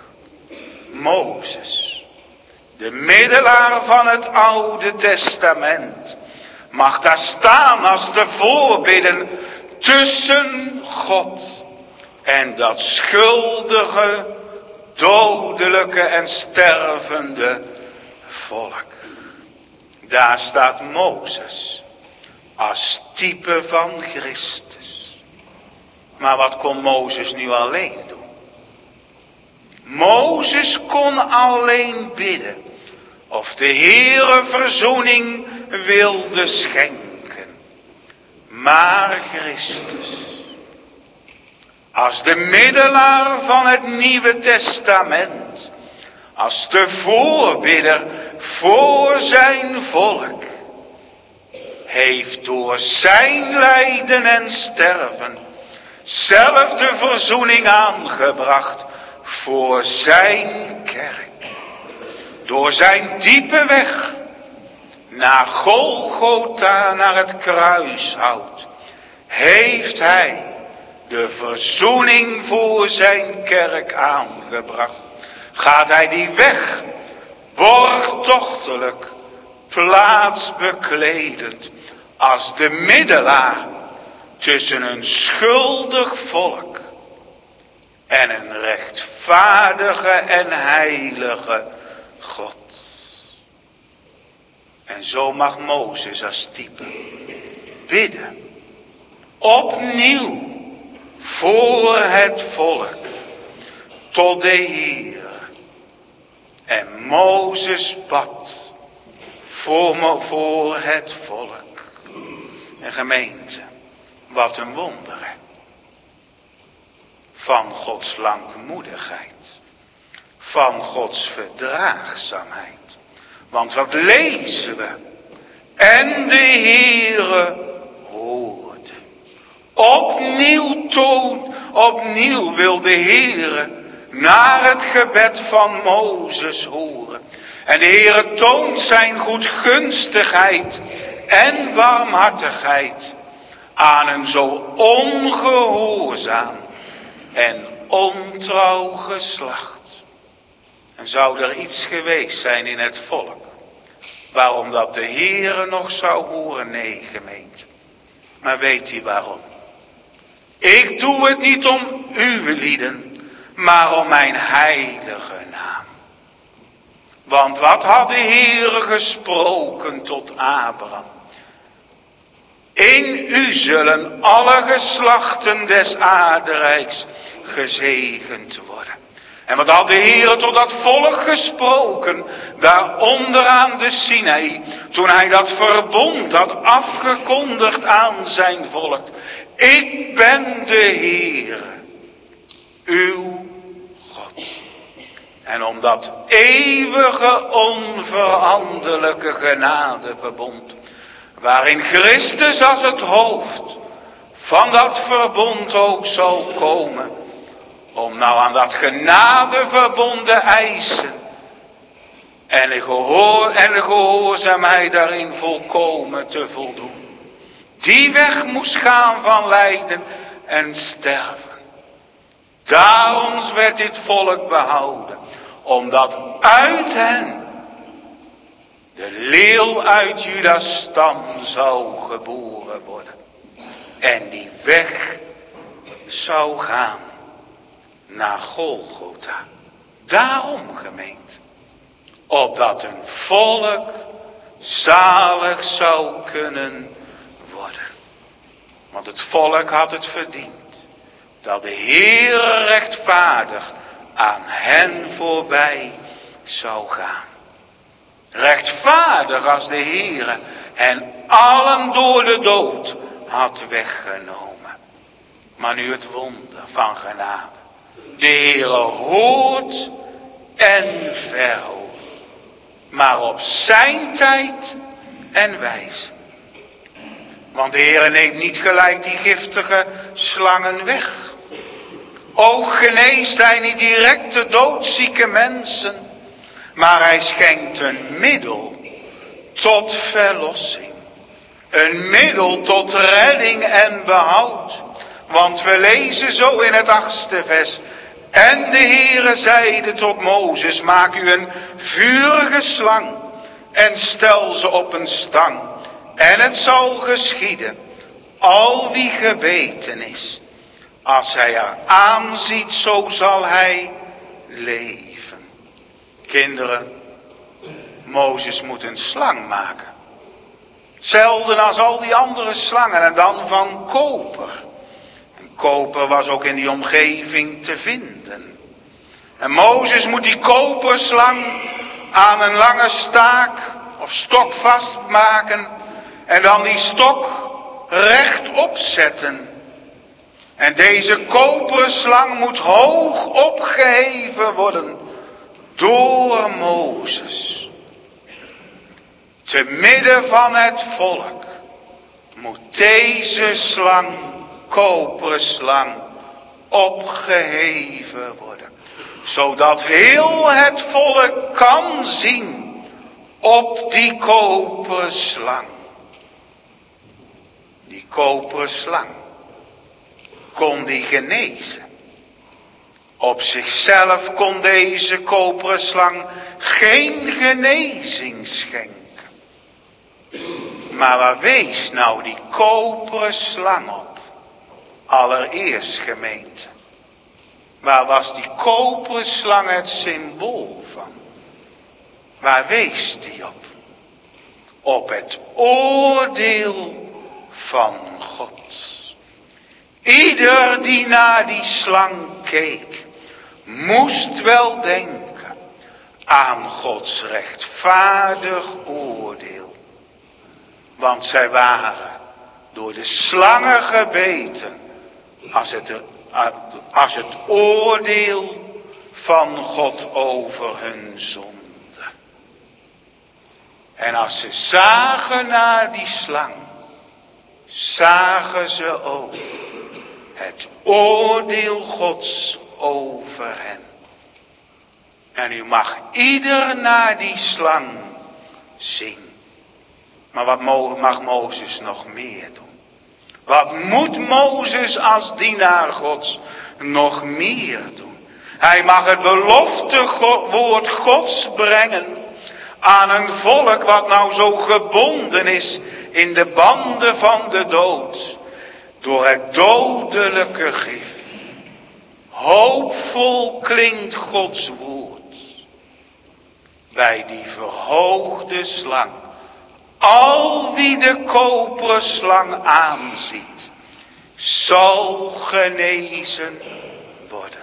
Mozes, de middelaar van het Oude Testament, mag daar staan als de voorbidder tussen God en dat schuldige, dodelijke en stervende volk. Daar staat Mozes als type van Christus. Maar wat kon Mozes nu alleen doen? Mozes kon alleen bidden of de Heere verzoening wilde schenken. Maar Christus, als de middelaar van het Nieuwe Testament, als de voorbidder voor zijn volk, heeft door zijn lijden en sterven zelf de verzoening aangebracht voor zijn kerk. Door zijn diepe weg naar Golgotha, naar het kruishout, heeft hij de verzoening voor zijn kerk aangebracht. Gaat hij die weg borgtochtelijk, plaatsbekledend, als de middelaar tussen een schuldig volk en een rechtvaardige en heilige God. En zo mag Mozes als type bidden, opnieuw voor het volk, tot de Heer. En Mozes bad voor het volk. En gemeente, wat een wonder, hè? Van Gods langmoedigheid, van Gods verdraagzaamheid. Want wat lezen we? En de Heere hoorde. Opnieuw wil de Heere naar het gebed van Mozes horen. En de Heere toont zijn goedgunstigheid en barmhartigheid aan een zo ongehoorzaam en ontrouw geslacht. En zou er iets geweest zijn in het volk waarom dat de Heere nog zou horen? Nee, gemeente. Maar weet u waarom? Ik doe het niet om uw lieden, maar om mijn heilige naam. Want wat had de Heere gesproken tot Abraham? In u zullen alle geslachten des aardrijks gezegend worden. En wat had de Heere tot dat volk gesproken, daar onderaan de Sinaï, toen hij dat verbond had afgekondigd aan zijn volk. Ik ben de Heere, uw God. En om dat eeuwige, onveranderlijke genadeverbond, waarin Christus als het hoofd van dat verbond ook zal komen, om nou aan dat genadeverbond de eisen en de gehoorzaamheid daarin volkomen te voldoen. Die weg moest gaan van lijden en sterven. Daarom werd dit volk behouden, omdat uit hen de leeuw uit Judas stam zou geboren worden. En die weg zou gaan naar Golgotha. Daarom, gemeente, opdat een volk zalig zou kunnen worden. Want het volk had het verdiend dat de Heere rechtvaardig aan hen voorbij zou gaan. Rechtvaardig als de Heere hen allen door de dood had weggenomen. Maar nu het wonder van genade. De Heere hoort en verhoort. Maar op zijn tijd en wijze. Want de Heere neemt niet gelijk die giftige slangen weg. Ook geneest hij niet direct de doodzieke mensen. Maar hij schenkt een middel tot verlossing. Een middel tot redding en behoud. Want we lezen zo in het 8e vers. En de Heere zeide tot Mozes, maak u een vurige slang en stel ze op een stang. En het zal geschieden, al wie gebeten is, als hij er aanziet, zo zal hij leven. Kinderen, Mozes moet een slang maken. Hetzelfde als al die andere slangen en dan van koper. En koper was ook in die omgeving te vinden. En Mozes moet die koperslang aan een lange staak of stok vastmaken. En dan die stok rechtop zetten. En deze koperslang moet hoog opgeheven worden door Mozes. Te midden van het volk moet deze slang, koperslang, opgeheven worden. Zodat heel het volk kan zien op die koperslang. Die koperslang kon die genezen. Op zichzelf kon deze koperen slang geen genezing schenken. Maar waar wees nou die koperen slang op? Allereerst gemeente. Waar was die koperen slang het symbool van? Waar wees die op? Op het oordeel van God. Ieder die naar die slang keek, moest wel denken aan Gods rechtvaardig oordeel. Want zij waren door de slangen gebeten als het oordeel van God over hun zonde. En als ze zagen naar die slang, zagen ze ook het oordeel Gods over hen. En u mag ieder naar die slang zien. Maar wat mag Mozes nog meer doen? Wat moet Mozes als dienaar Gods nog meer doen? Hij mag het belofte woord Gods brengen aan een volk wat nou zo gebonden is in de banden van de dood. Door het dodelijke gif. Hoopvol klinkt Gods woord. Bij die verhoogde slang. Al wie de koperen slang aanziet, zal genezen worden.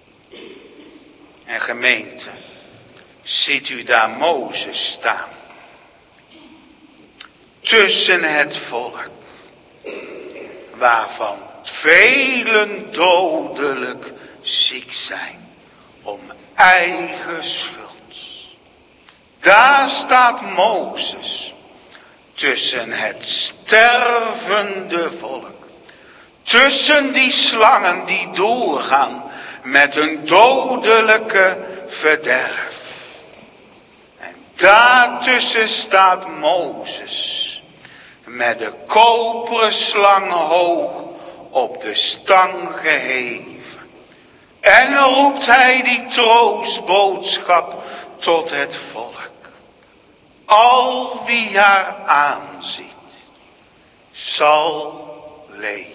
En gemeente, ziet u daar Mozes staan. Tussen het volk. Waarvan velen dodelijk ziek zijn. Om eigen schuld. Daar staat Mozes. Tussen het stervende volk. Tussen die slangen die doorgaan met een dodelijke verderf. En daartussen staat Mozes. Met de koperen slang hoog op de stang geheven. En roept hij die troostboodschap tot het volk. Al wie haar aanziet, zal leven.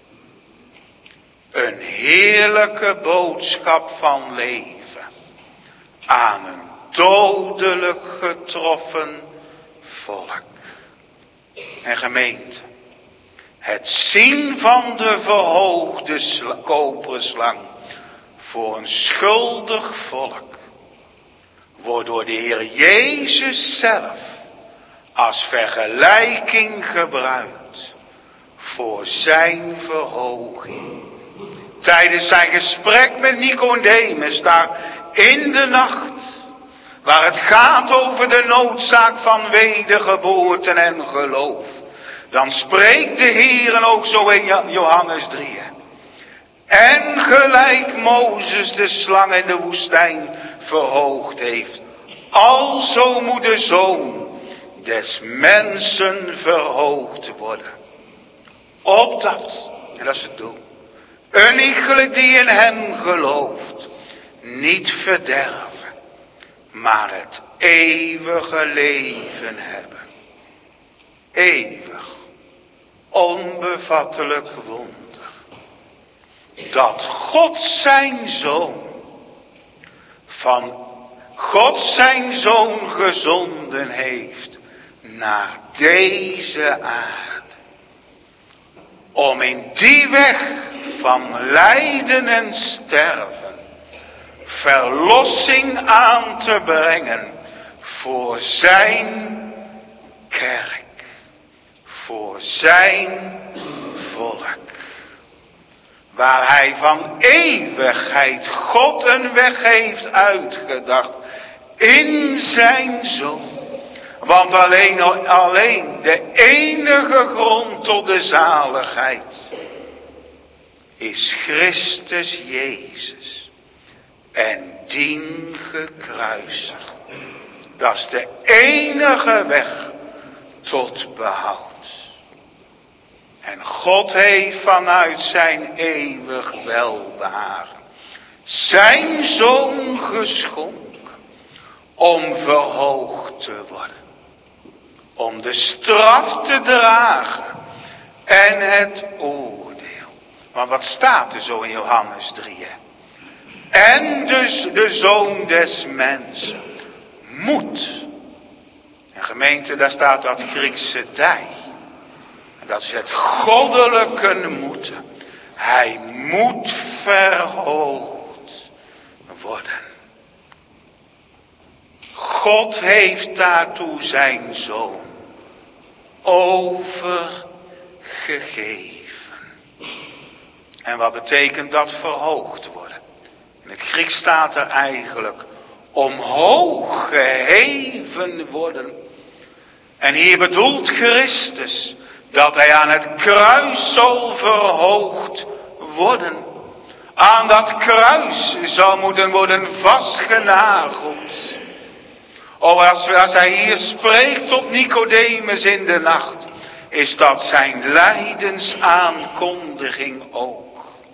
Een heerlijke boodschap van leven. Aan een dodelijk getroffen volk. En gemeente, het zien van de verhoogde koperen slang voor een schuldig volk wordt door de Heer Jezus zelf als vergelijking gebruikt voor zijn verhoging. Tijdens zijn gesprek met Nicodemus daar in de nacht, waar het gaat over de noodzaak van wedergeboorte en geloof, dan spreekt de Heer ook zo in Johannes 3. En gelijk Mozes de slang in de woestijn verhoogd heeft, alzo moet de Zoon des mensen verhoogd worden. Opdat, en dat is het doel, een iegelijk die in hem gelooft, niet verderven, maar het eeuwige leven hebben. Eeuwig, onbevattelijk wonder. Dat God zijn Zoon, van God zijn Zoon gezonden heeft naar deze aarde. Om in die weg van lijden en sterven verlossing aan te brengen voor zijn kerk, voor zijn volk. Waar hij van eeuwigheid God een weg heeft uitgedacht in zijn Zoon. Want alleen de enige grond tot de zaligheid is Christus Jezus en dien gekruisigd. Dat is de enige weg tot behoud. En God heeft vanuit zijn eeuwig welbehagen zijn Zoon geschonken om verhoogd te worden. Om de straf te dragen en het oordeel. Want wat staat er zo in Johannes 3? En dus de Zoon des mensen moet. En gemeente, daar staat dat Griekse dij. En dat is het goddelijke moeten. Hij moet verhoogd worden. God heeft daartoe zijn Zoon overgegeven. En wat betekent dat verhoogd worden? In het Grieks staat er eigenlijk omhoog geheven worden. En hier bedoelt Christus dat hij aan het kruis zal verhoogd worden. Aan dat kruis zal moeten worden vastgenageld. Als hij hier spreekt tot Nicodemus in de nacht, is dat zijn lijdensaankondiging ook.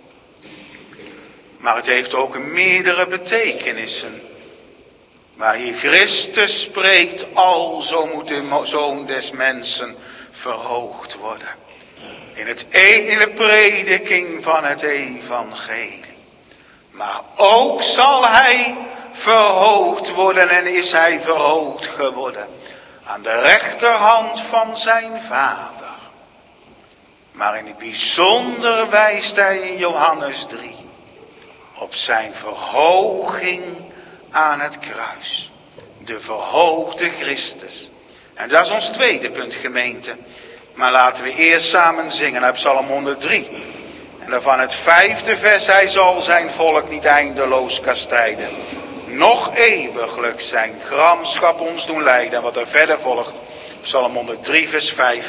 Maar het heeft ook meerdere betekenissen. Maar hier Christus spreekt, alzo moet de Zoon des mensen verhoogd worden. In de prediking van het evangelie. Maar ook zal hij verhoogd worden en is hij verhoogd geworden aan de rechterhand van zijn Vader. Maar in het bijzonder wijst hij in Johannes 3 op zijn verhoging aan het kruis. De verhoogde Christus. En dat is ons tweede punt, gemeente. Maar laten we eerst samen zingen uit Psalm 103. En daarvan het 5e vers. Hij zal zijn volk niet eindeloos kastijden. Nog eeuwiglijk zijn gramschap ons doen lijden. En wat er verder volgt. Psalm 103 vers 5.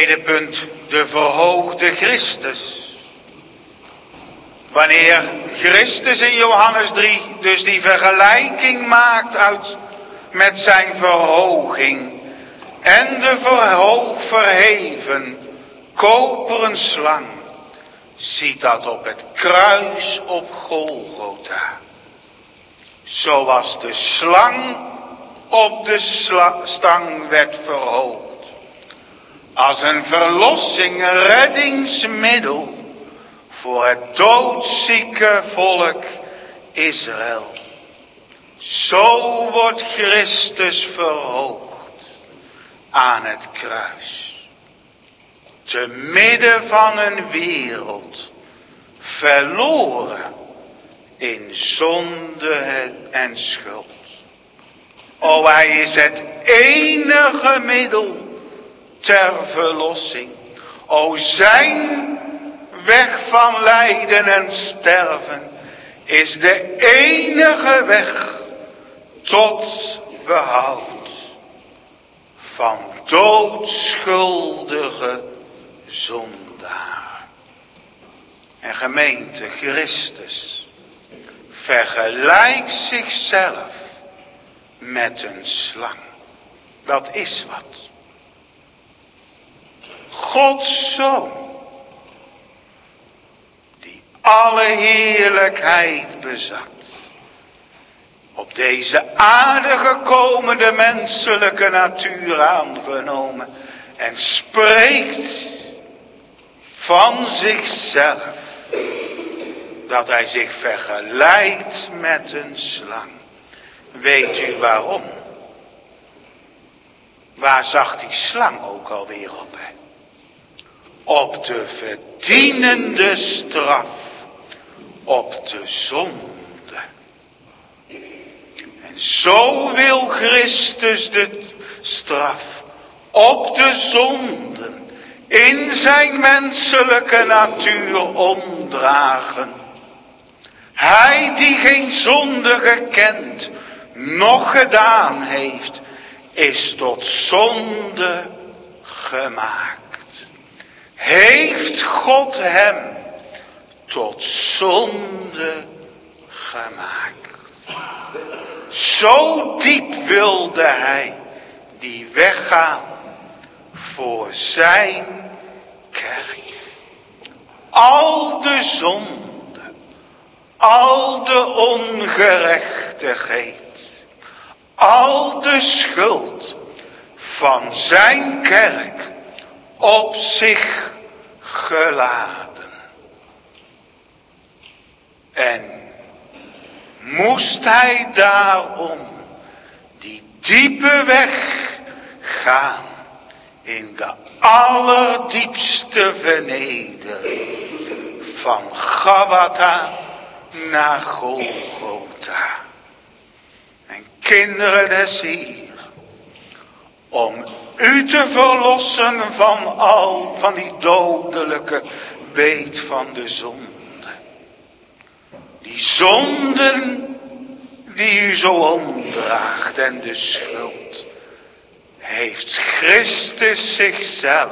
Tweede punt, de verhoogde Christus. Wanneer Christus in Johannes 3 dus die vergelijking maakt met zijn verhoging en de verheven koperen slang, ziet dat op het kruis op Golgotha. Zoals de slang op de stang werd verhoogd. Als een verlossing, een reddingsmiddel voor het doodzieke volk Israël. Zo wordt Christus verhoogd aan het kruis. Te midden van een wereld verloren in zonde en schuld. O, hij is het enige middel ter verlossing. O, zijn weg van lijden en sterven is de enige weg tot behoud van doodschuldige zondaar. En gemeente, Christus vergelijkt zichzelf met een slang. Dat is wat. Gods Zoon, die alle heerlijkheid bezat, op deze aarde gekomen, de menselijke natuur aangenomen en spreekt van zichzelf dat hij zich vergelijkt met een slang. Weet u waarom? Waar zag die slang ook alweer op? Hè? Op de verdienende straf, op de zonde. En zo wil Christus de straf op de zonden in zijn menselijke natuur omdragen. Hij die geen zonde gekend, noch gedaan heeft, is tot zonde gemaakt. Heeft God hem tot zonde gemaakt. Zo diep wilde hij die weggaan voor zijn kerk. Al de zonde, al de ongerechtigheid, al de schuld van zijn kerk op zich geladen. En moest hij daarom die diepe weg gaan in de allerdiepste vernedering van Gabbatha naar Golgotha. En kinderen des Heer, om u te verlossen van die dodelijke beet van de zonde. Die zonden die u zo omdraagt en de schuld, heeft Christus zichzelf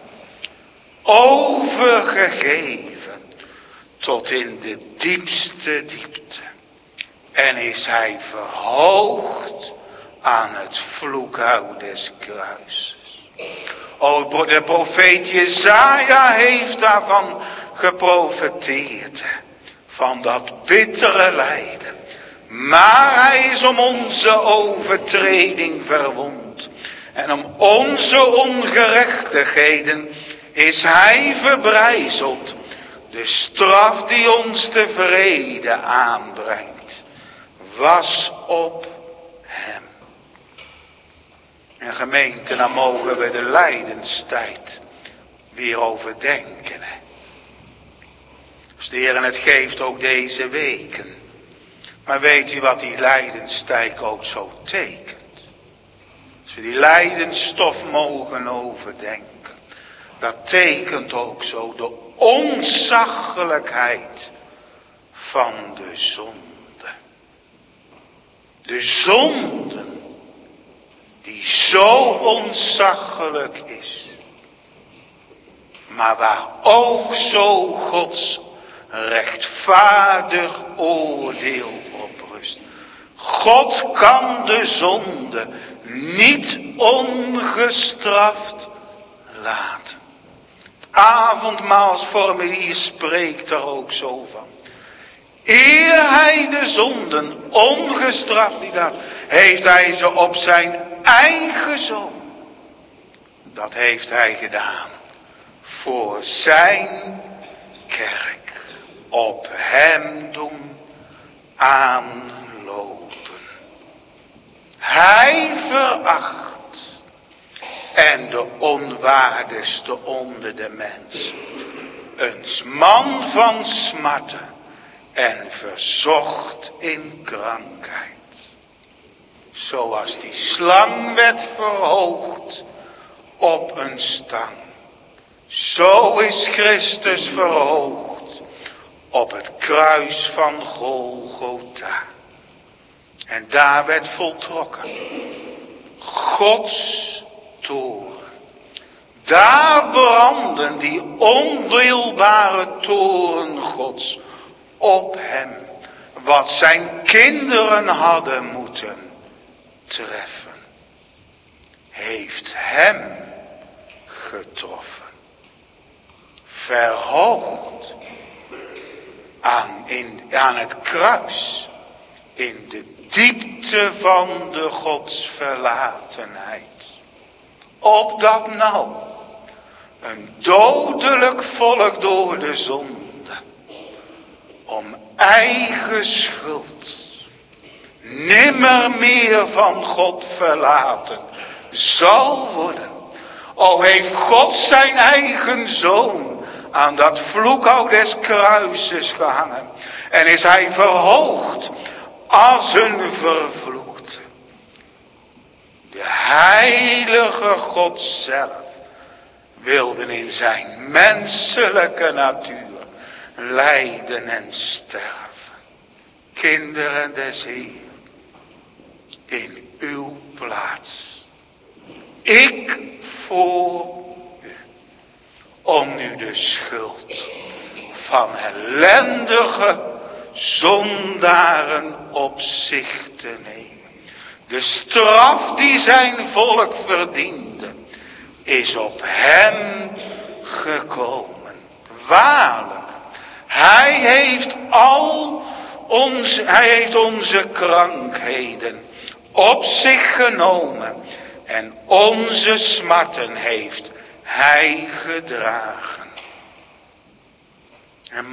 overgegeven tot in de diepste diepte. En is hij verhoogd aan het vloekhout des kruises. O, de profeet Jesaja heeft daarvan geprofeteerd. Van dat bittere lijden. Maar hij is om onze overtreding verwond. En om onze ongerechtigheden is hij verbrijzeld. De straf die ons de vrede aanbrengt, was op hem. En gemeente, dan mogen we de lijdenstijd weer overdenken. Dus de Heer het geeft ook deze weken. Maar weet u wat die lijdenstijd ook zo tekent? Als we die lijdenstof mogen overdenken. Dat tekent ook zo de onzaggelijkheid van de zonde. De zonden die zo onzaggelijk is. maar waar ook zo Gods rechtvaardig oordeel op rust. God kan de zonde niet ongestraft laten. Het avondmaalsformulier spreekt daar ook zo van. Eer hij de zonden ongestraft niet laat, heeft hij ze op zijn eigen zoon. Dat heeft hij gedaan voor zijn kerk. Op hem doen aanlopen. Hij veracht en de onwaardigste onder de mensen. Een man van smarten en verzocht in krankheid. Zoals die slang werd verhoogd op een stang. Zo is Christus verhoogd op het kruis van Golgotha. En daar werd voltrokken Gods toorn. Daar brandden die ondeelbare toorn Gods op hem. Wat zijn kinderen hadden moeten treffen, heeft hem getroffen. Verhoogd aan het kruis. In de diepte van de godsverlatenheid. Opdat nou een dodelijk volk door de zonde om eigen schuld nimmer meer van God verlaten zal worden. O, heeft God zijn eigen zoon aan dat vloekhout des kruises gehangen en is hij verhoogd als een vervloekte. De heilige God zelf wilde in zijn menselijke natuur lijden en sterven. Kinderen des Heeren, in uw plaats. Ik voor u, om nu de schuld van ellendige zondaren op zich te nemen. De straf die zijn volk verdiende, is op hem gekomen. Waarlijk, hij heeft onze krankheden op zich genomen en onze smarten heeft hij gedragen. En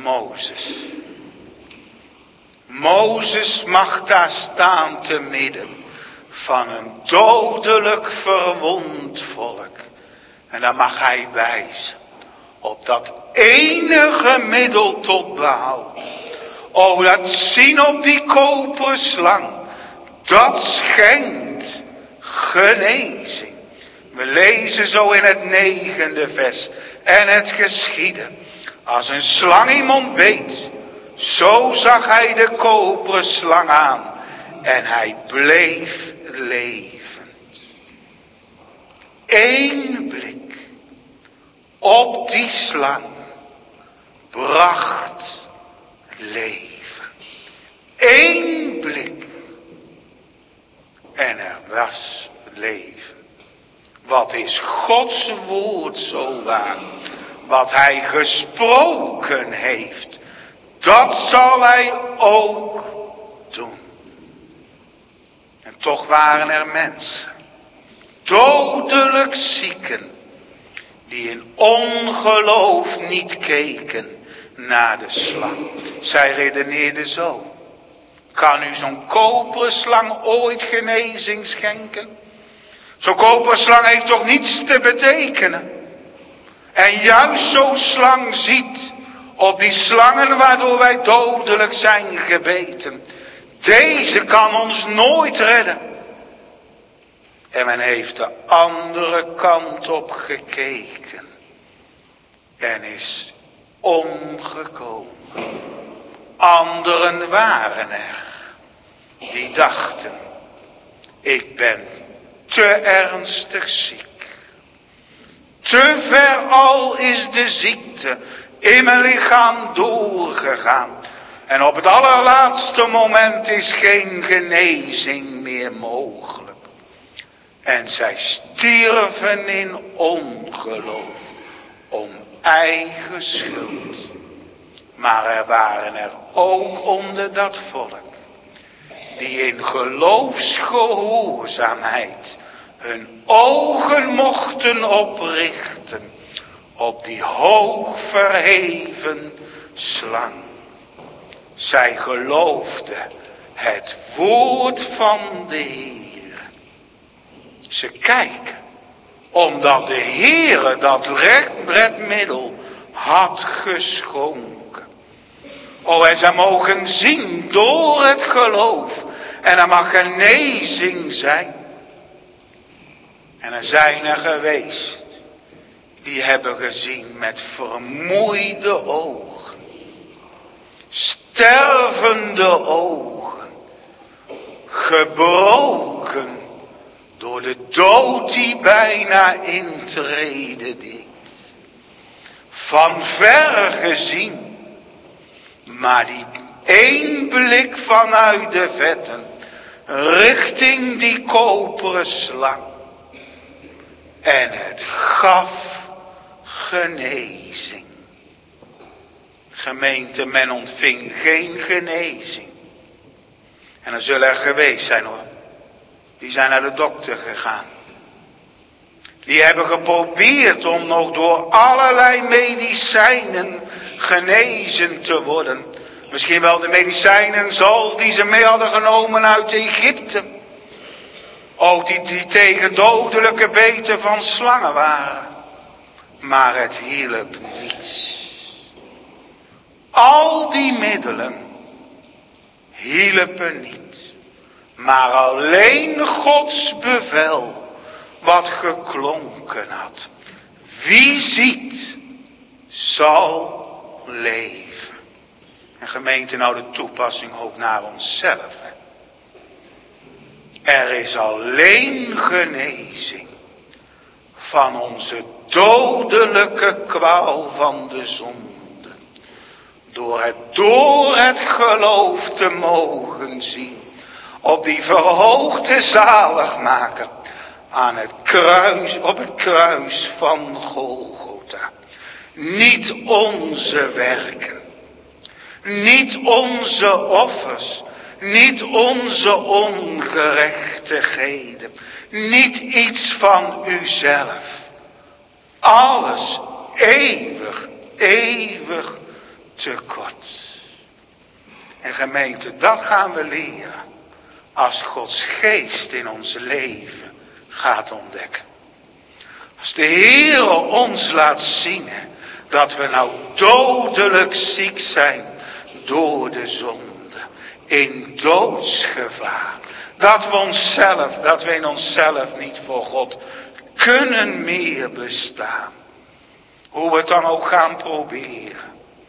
Mozes mag daar staan te midden van een dodelijk verwond volk. En dan mag hij wijzen op dat enige middel tot behoud. O, dat zien op die koperen slang, dat schenkt genezing. We lezen zo in het 9e vers. En het geschiedde, als een slang iemand beet, zo zag hij de koperen slang aan en hij bleef levend. Eén blik op die slang bracht leven. Eén blik en er was leven. Wat is Gods woord zo waar? Wat hij gesproken heeft, dat zal hij ook doen. En toch waren er mensen, dodelijk zieken, die in ongeloof niet keken naar de slang. Zij redeneerden zo: kan u zo'n koperen slang ooit genezing schenken? Zo'n koperen slang heeft toch niets te betekenen? En juist zo'n slang ziet op die slangen waardoor wij dodelijk zijn gebeten. Deze kan ons nooit redden. En men heeft de andere kant op gekeken. En is omgekomen. Anderen waren er. Die dachten, ik ben te ernstig ziek. Te ver al is de ziekte in mijn lichaam doorgegaan. En op het allerlaatste moment is geen genezing meer mogelijk. En zij stierven in ongeloof om eigen schuld. Maar er waren er ook onder dat volk die in geloofsgehoorzaamheid hun ogen mochten oprichten op die hoog verheven slang. Zij geloofden het woord van de Heer. Ze kijken, omdat de Heer dat redmiddel had geschonken. O, en zij mogen zien door het geloof. En er mag genezing zijn. En er zijn er geweest die hebben gezien met vermoeide ogen. Stervende ogen. Gebroken door de dood die bijna intreden deed. Van ver gezien. Maar die één blik vanuit de vetten. Richting die koperen slang. En het gaf genezing. Gemeente, men ontving geen genezing. En er zullen er geweest zijn hoor. Die zijn naar de dokter gegaan. Die hebben geprobeerd om nog door allerlei medicijnen genezen te worden. Misschien wel de medicijnen zoals die ze mee hadden genomen uit Egypte. Ook die tegen dodelijke beten van slangen waren. Maar het hielp niets. Al die middelen hielpen niet. Maar alleen Gods bevel wat geklonken had. Wie ziet, zal leven. En gemeente, nou de toepassing ook naar onszelf. Hè. Er is alleen genezing van onze dodelijke kwaal van de zonde. Door het geloof te mogen zien op die verhoogde zaligmaker aan het kruis, op het kruis van Golgotha. Niet onze werken, niet onze offers, niet onze ongerechtigheden, niet iets van uzelf. Alles eeuwig, eeuwig tekort. En gemeente, dat gaan we leren als Gods geest in ons leven gaat ontdekken. Als de Heere ons laat zien dat we nou dodelijk ziek zijn door de zonde. In doodsgevaar. Dat we in onszelf niet voor God kunnen meer bestaan. Hoe we het dan ook gaan proberen.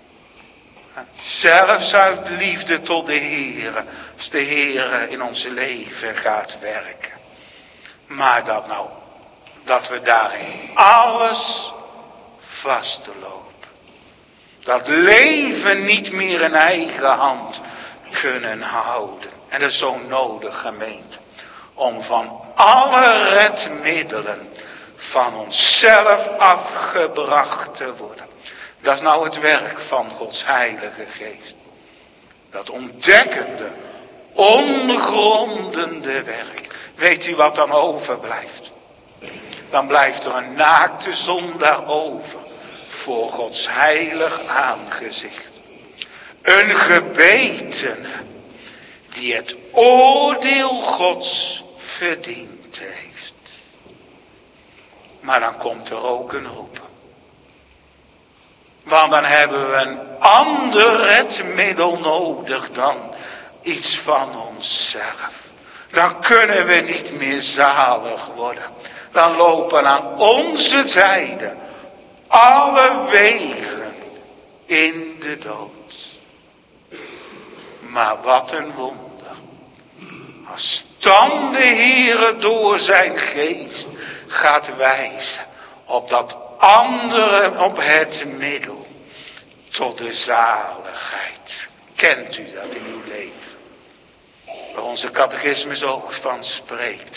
Zelfs uit liefde tot de Heere. Als de Heere in ons leven gaat werken. Maar dat we daarin alles vastlopen. Dat leven niet meer in eigen hand kunnen houden. En dat is zo nodig, gemeente. Om van alle redmiddelen van onszelf afgebracht te worden. Dat is nou het werk van Gods Heilige Geest. Dat ontdekkende, ongrondende werk. Weet u wat dan overblijft? Dan blijft er een naakte zondaar over. Voor Gods heilig aangezicht. Een gebetene. Die het oordeel Gods verdiend heeft. Maar dan komt er ook een roep. Want dan hebben we een ander redmiddel nodig dan iets van onszelf. Dan kunnen we niet meer zalig worden. Dan lopen aan onze zijde alle wegen in de dood. Maar wat een wonder. Als dan de Heere door zijn geest gaat wijzen op dat anderen op het middel tot de zaligheid. Kent u dat in uw leven? Waar onze catechismus ook van spreekt.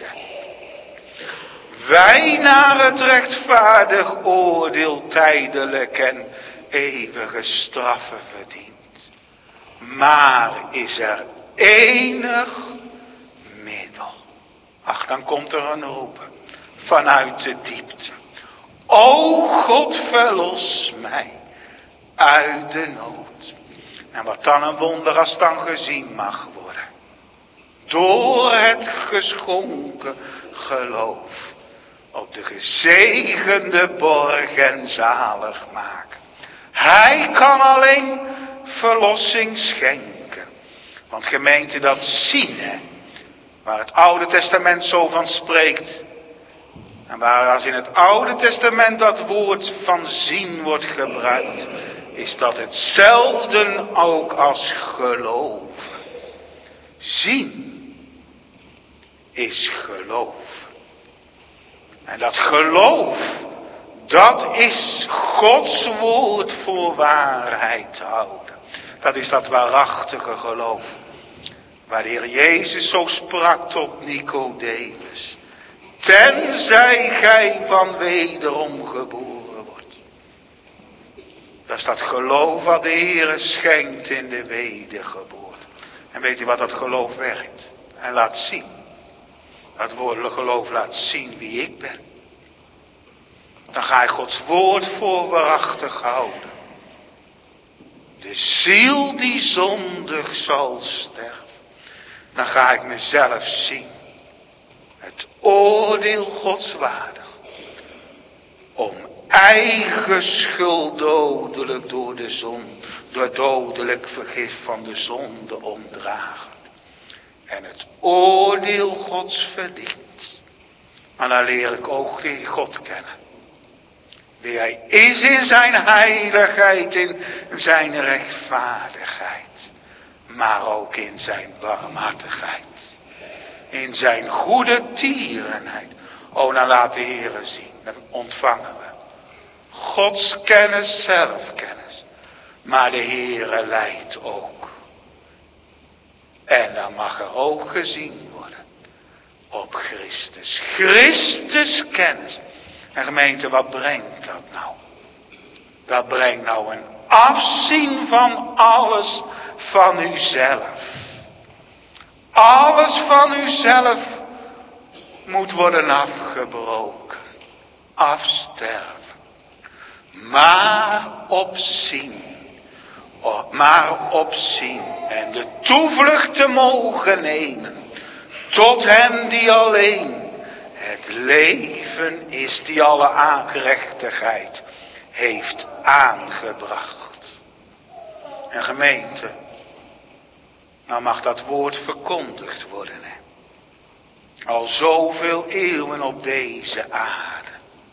Wij naar het rechtvaardig oordeel tijdelijk en eeuwige straffen verdient. Maar is er enig middel. Ach, dan komt er een roep vanuit de diepte. O God, verlos mij uit de nood. En wat dan een wonder als dan gezien mag worden. Door het geschonken geloof. Op de gezegende borg en zalig maken. Hij kan alleen verlossing schenken. Want gemeente, dat zien, hè, waar het Oude Testament zo van spreekt. En waar als in het Oude Testament dat woord van zien wordt gebruikt, is dat hetzelfde ook als geloven. Zien is geloof. En dat geloof, dat is Gods woord voor waarheid houden. Dat is dat waarachtige geloof. Waar de Heer Jezus zo sprak tot Nicodemus. Tenzij gij van wederom geboren wordt. Dat is dat geloof wat de Heer schenkt in de wedergeboorte. En weet u wat dat geloof werkt? En laat zien. Dat woordelijk geloof laat zien wie ik ben. Dan ga ik Gods woord voor waarachtig houden. De ziel die zondig zal sterven. Dan ga ik mezelf zien. Het oordeel Godswaardig. Om eigen schuld dodelijk door de zon. Door dodelijk vergif van de zonde omdragen. En het oordeel Gods verdient. Maar dan leer ik ook die God kennen. Wie hij is in zijn heiligheid, in zijn rechtvaardigheid. Maar ook in zijn barmhartigheid. In zijn goede tierenheid. O, dan laat de Heere zien. Dan ontvangen we. Gods kennis, zelfkennis. Maar de Heere leidt ook. En dan mag er ook gezien worden. Op Christus. Christus kennis. En gemeente, wat brengt dat nou? Dat brengt nou een afzien van alles van uzelf. Alles van uzelf moet worden afgebroken. Afsterven. Maar opzien. Maar opzien. En de toevlucht te mogen nemen. Tot hem die alleen het leven is, die alle aangerechtigheid heeft aangebracht. En gemeente, nou mag dat woord verkondigd worden. Hè? Al zoveel eeuwen op deze aarde.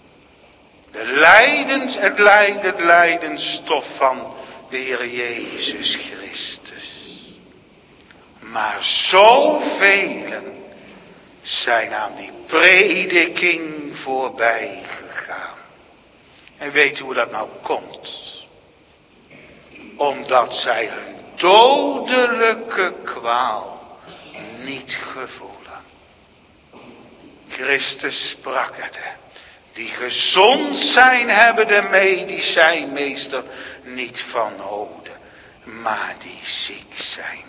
Het lijdenstof van de Heer Jezus Christus. Maar zoveel zijn aan die prediking voorbij gegaan. En weet u hoe dat nou komt? Omdat zij hun dodelijke kwaal niet gevoelen. Christus sprak het, hè. Die gezond zijn hebben de medicijnmeester niet van noden, maar die ziek zijn.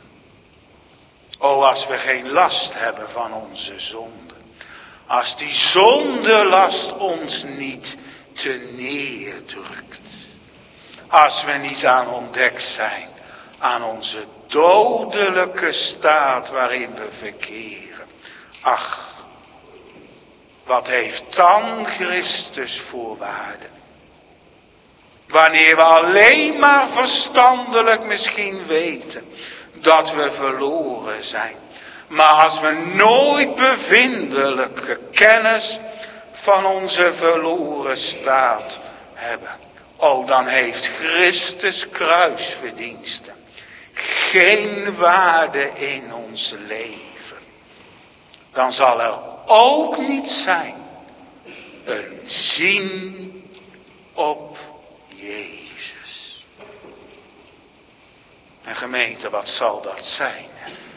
O, als we geen last hebben van onze zonde. Als die zondelast ons niet te neerdrukt. Als we niet aan ontdekt zijn aan onze dodelijke staat waarin we verkeren. Ach, wat heeft dan Christus voor waarde? Wanneer we alleen maar verstandelijk misschien weten dat we verloren zijn. Maar als we nooit bevindelijke kennis van onze verloren staat hebben. Oh, dan heeft Christus kruisverdiensten geen waarde in ons leven. Dan zal er ook niet zijn een zien op Jezus. En gemeente, wat zal dat zijn?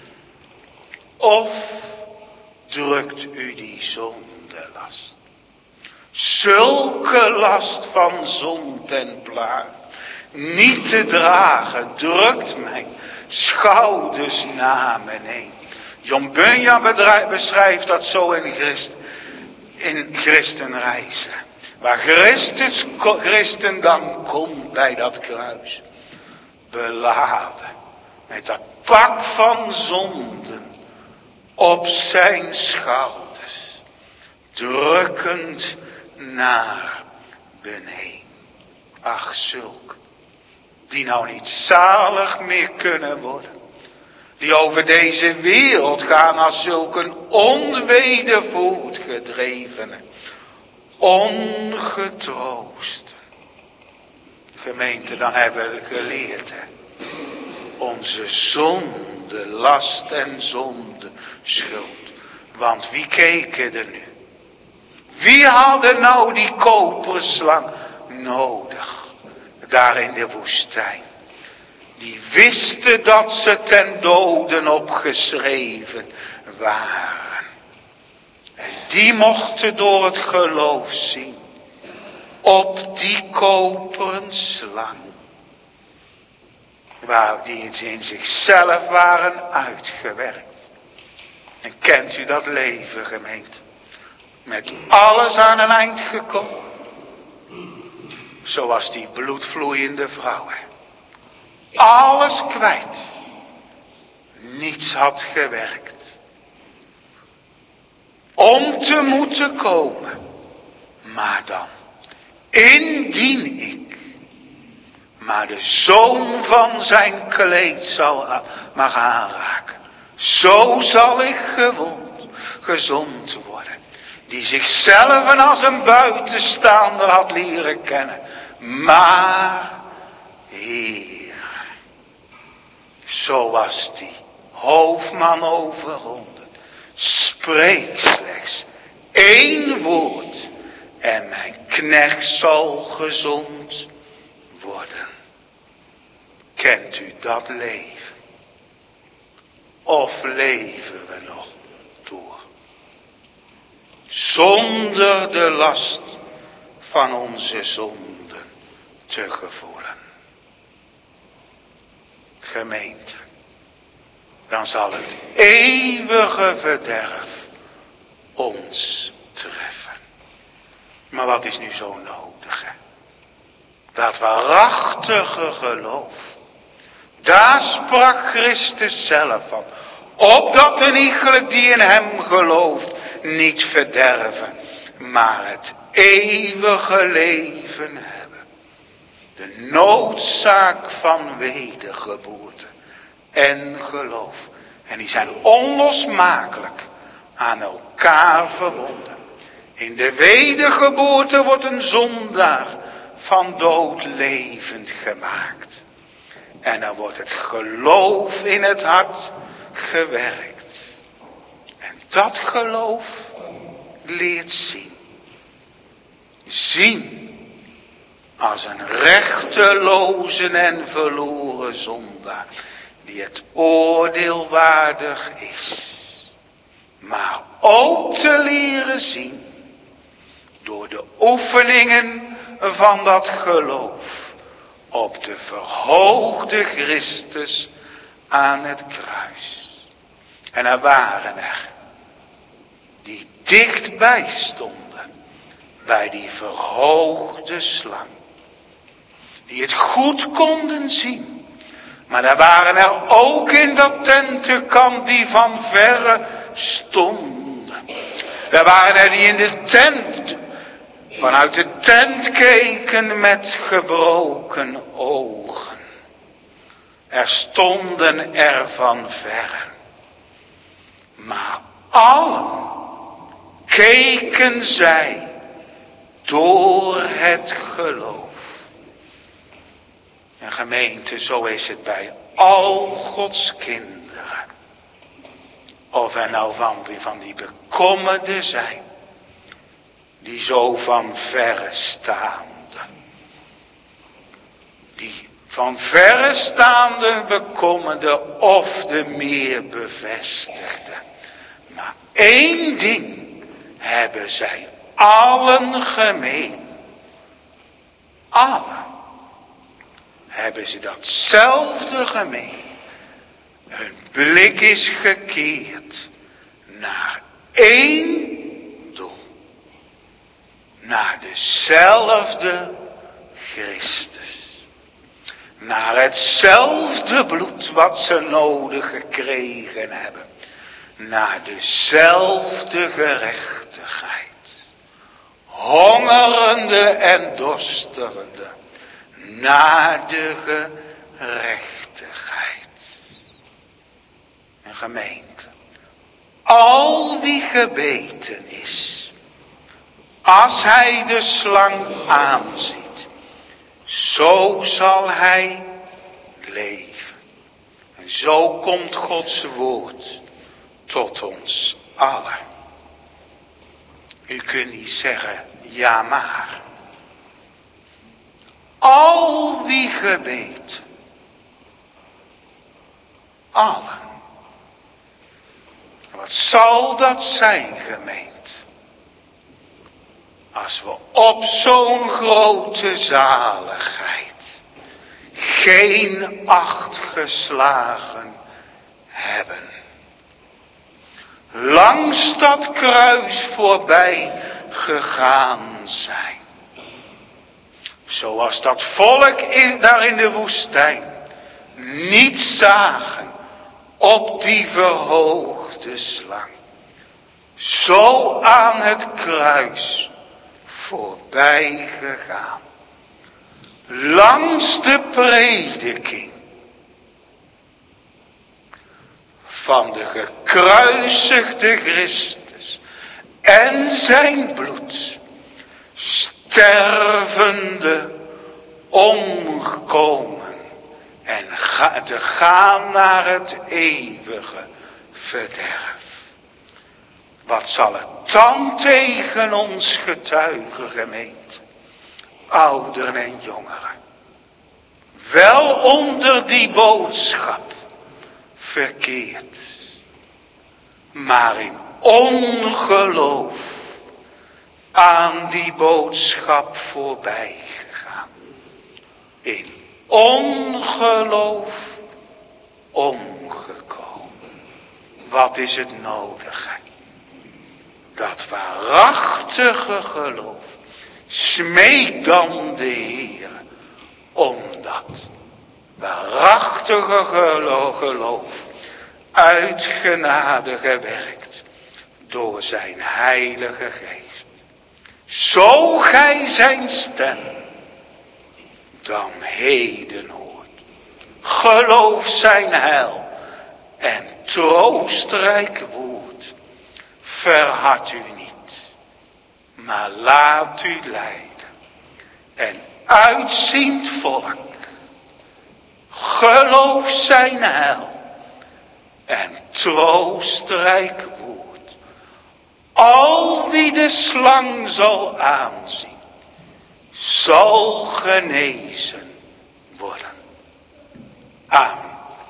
Of drukt u die zondelast? Zulke last van zond en plaag niet te dragen, drukt mijn schouders naar beneden. John Bunyan beschrijft dat zo in Christenreizen. Waar Christen dan komt bij dat kruis. Beladen met dat pak van zonden op zijn schouders. Drukkend naar beneden. Ach, zulk. Die nou niet zalig meer kunnen worden. Die over deze wereld gaan als zulke onwedervoerd gedrevenen. Ongetroosten. Gemeente, dan hebben we geleerd. Hè? Onze zonde, last en zonde, schuld. Want wie keken er nu? Wie hadden nou die koperslang nodig? Daar in de woestijn. Die wisten dat ze ten doden opgeschreven waren. En die mochten door het geloof zien. Op die koperen slang. Waar die in zichzelf waren uitgewerkt. En kent u dat leven, gemeente? Met alles aan een eind gekomen. Zoals die bloedvloeiende vrouw. Alles kwijt. Niets had gewerkt. Om te moeten komen. Maar dan. Indien ik. Maar de zoom van zijn kleed mag aanraken. Zo zal ik gezond worden. Die zichzelf als een buitenstaander had leren kennen. Maar, Heer, zo was die hoofdman over 100. Spreek slechts 1 woord en mijn knecht zal gezond worden. Kent u dat leven? Of leven we nog door? Zonder de last van onze zonden te gevoelen. Gemeente, dan zal het eeuwige verderf ons treffen. Maar wat is nu zo nodig? Hè? Dat waarachtige geloof. Daar sprak Christus zelf van. Opdat een iegelijk die in hem gelooft niet verderven, maar het eeuwige leven hebben. De noodzaak van wedergeboorte en geloof. En die zijn onlosmakelijk aan elkaar verbonden. In de wedergeboorte wordt een zondaar van dood levend gemaakt. En dan wordt het geloof in het hart gewerkt. En dat geloof leert zien. Zien als een rechteloze en verloren zondaar. Die het oordeel waardig is. Maar ook te leren zien. Door de oefeningen van dat geloof. Op de verhoogde Christus aan het kruis. En er waren er. Die dichtbij stonden. Bij die verhoogde slang. Die het goed konden zien. Maar er waren er ook in dat tentenkamp die van verre stonden. Er waren er die in de tent, vanuit de tent keken met gebroken ogen. Er stonden er van verre. Maar allen keken zij door het geloof. En gemeente, zo is het bij al Gods kinderen. Of er nou van die bekommerden zijn. Die zo van verre staanden. van verrestaande bekommerde of de meer bevestigde. Maar één ding hebben zij allen gemeen. Allen hebben ze datzelfde gemeen. Hun blik is gekeerd naar één doel. Naar dezelfde Christus. Naar hetzelfde bloed wat ze nodig gekregen hebben. Naar dezelfde gerechtigheid. Hongerende en dorstigende. Naar de gerechtigheid. En gemeente. Al wie gebeten is. Als hij de slang aanziet. Zo zal hij leven. En zo komt Gods woord tot ons allen. U kunt niet zeggen, ja maar. Al wie gebeten. Allen. Wat zal dat zijn, gemeente? Als we op zo'n grote zaligheid geen acht geslagen hebben. Langs dat kruis voorbij gegaan zijn. Zoals dat volk daar in de woestijn niet zagen op die verhoogde slang. Zo aan het kruis voorbij gegaan. Langs de prediking van de gekruisigde Christus en zijn bloed, stervende, omgekomen en te gaan naar het eeuwige verderf. Wat zal het dan tegen ons getuigen, gemeente? Ouderen en jongeren. Wel onder die boodschap verkeerd. Maar in ongeloof aan die boodschap voorbij gegaan. In ongeloof omgekomen. Wat is het nodig? Dat waarachtige geloof. Smeek dan de Heer om dat waarachtige geloof uit genade gewerkt door zijn heilige geest. Zo gij zijn stem dan heden hoort. Geloof zijn heil en troostrijk woord. Verhard u niet, maar laat u leiden. En uitziend volk, geloof zijn heil en troostrijk woord. Al wie de slang zal aanzien, zal genezen worden. Amen.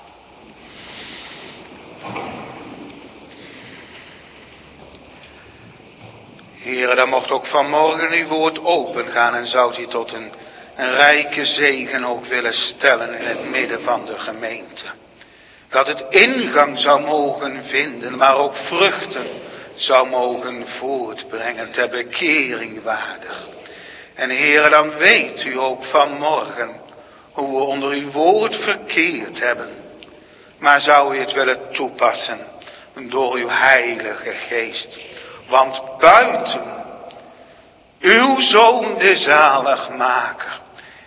Heere, dan mocht ook vanmorgen uw woord opengaan en zou u tot een rijke zegen ook willen stellen in het midden van de gemeente. Dat het ingang zou mogen vinden, maar ook vruchten zou mogen voortbrengen ter bekering waardig. En Heere, dan weet u ook vanmorgen hoe we onder uw woord verkeerd hebben. Maar zou u het willen toepassen door uw heilige geest. Want buiten uw zoon de zaligmaker,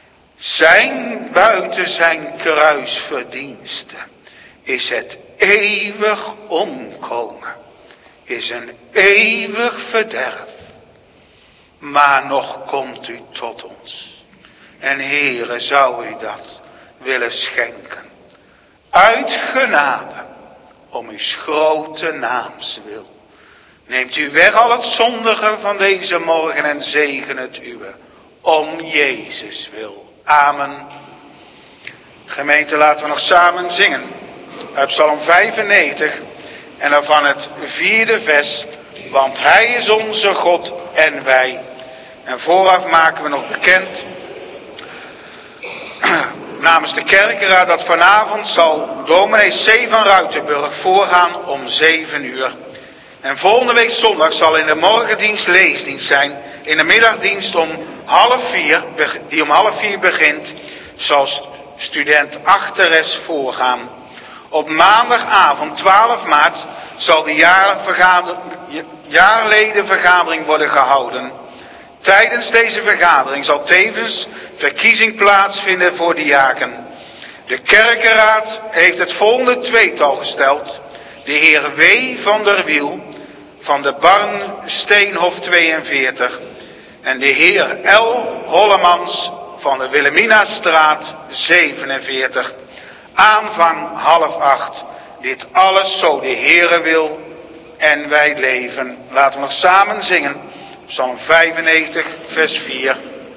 buiten zijn kruisverdiensten, is het eeuwig omkomen, is een eeuwig verderf. Maar nog komt u tot ons. En Heere, zou u dat willen schenken. Uit genade, om uw grote naams wil. Neemt u weg al het zondige van deze morgen en zegen het uwe. Om Jezus wil. Amen. Gemeente, laten we nog samen zingen uit Psalm 95 en daarvan het 4e vers. Want hij is onze God en wij. En vooraf maken we nog bekend namens de kerkenraad dat vanavond zal dominee C. van Ruitenburg voorgaan om 7 uur. En volgende week zondag zal in de morgendienst leesdienst zijn. In de middagdienst die om half vier begint, zal student Achteres voorgaan. Op maandagavond 12 maart zal de jaarledenvergadering worden gehouden. Tijdens deze vergadering zal tevens verkiezing plaatsvinden voor diaken. De kerkenraad heeft het volgende tweetal gesteld. De heer W. van der Wiel van de Barn Steenhof 42 en de heer L. Hollemans van de Wilhelminastraat 47. Aanvang 7:30. Dit alles zo de Heere wil en wij leven. Laten we nog samen zingen. Psalm 95 vers 4.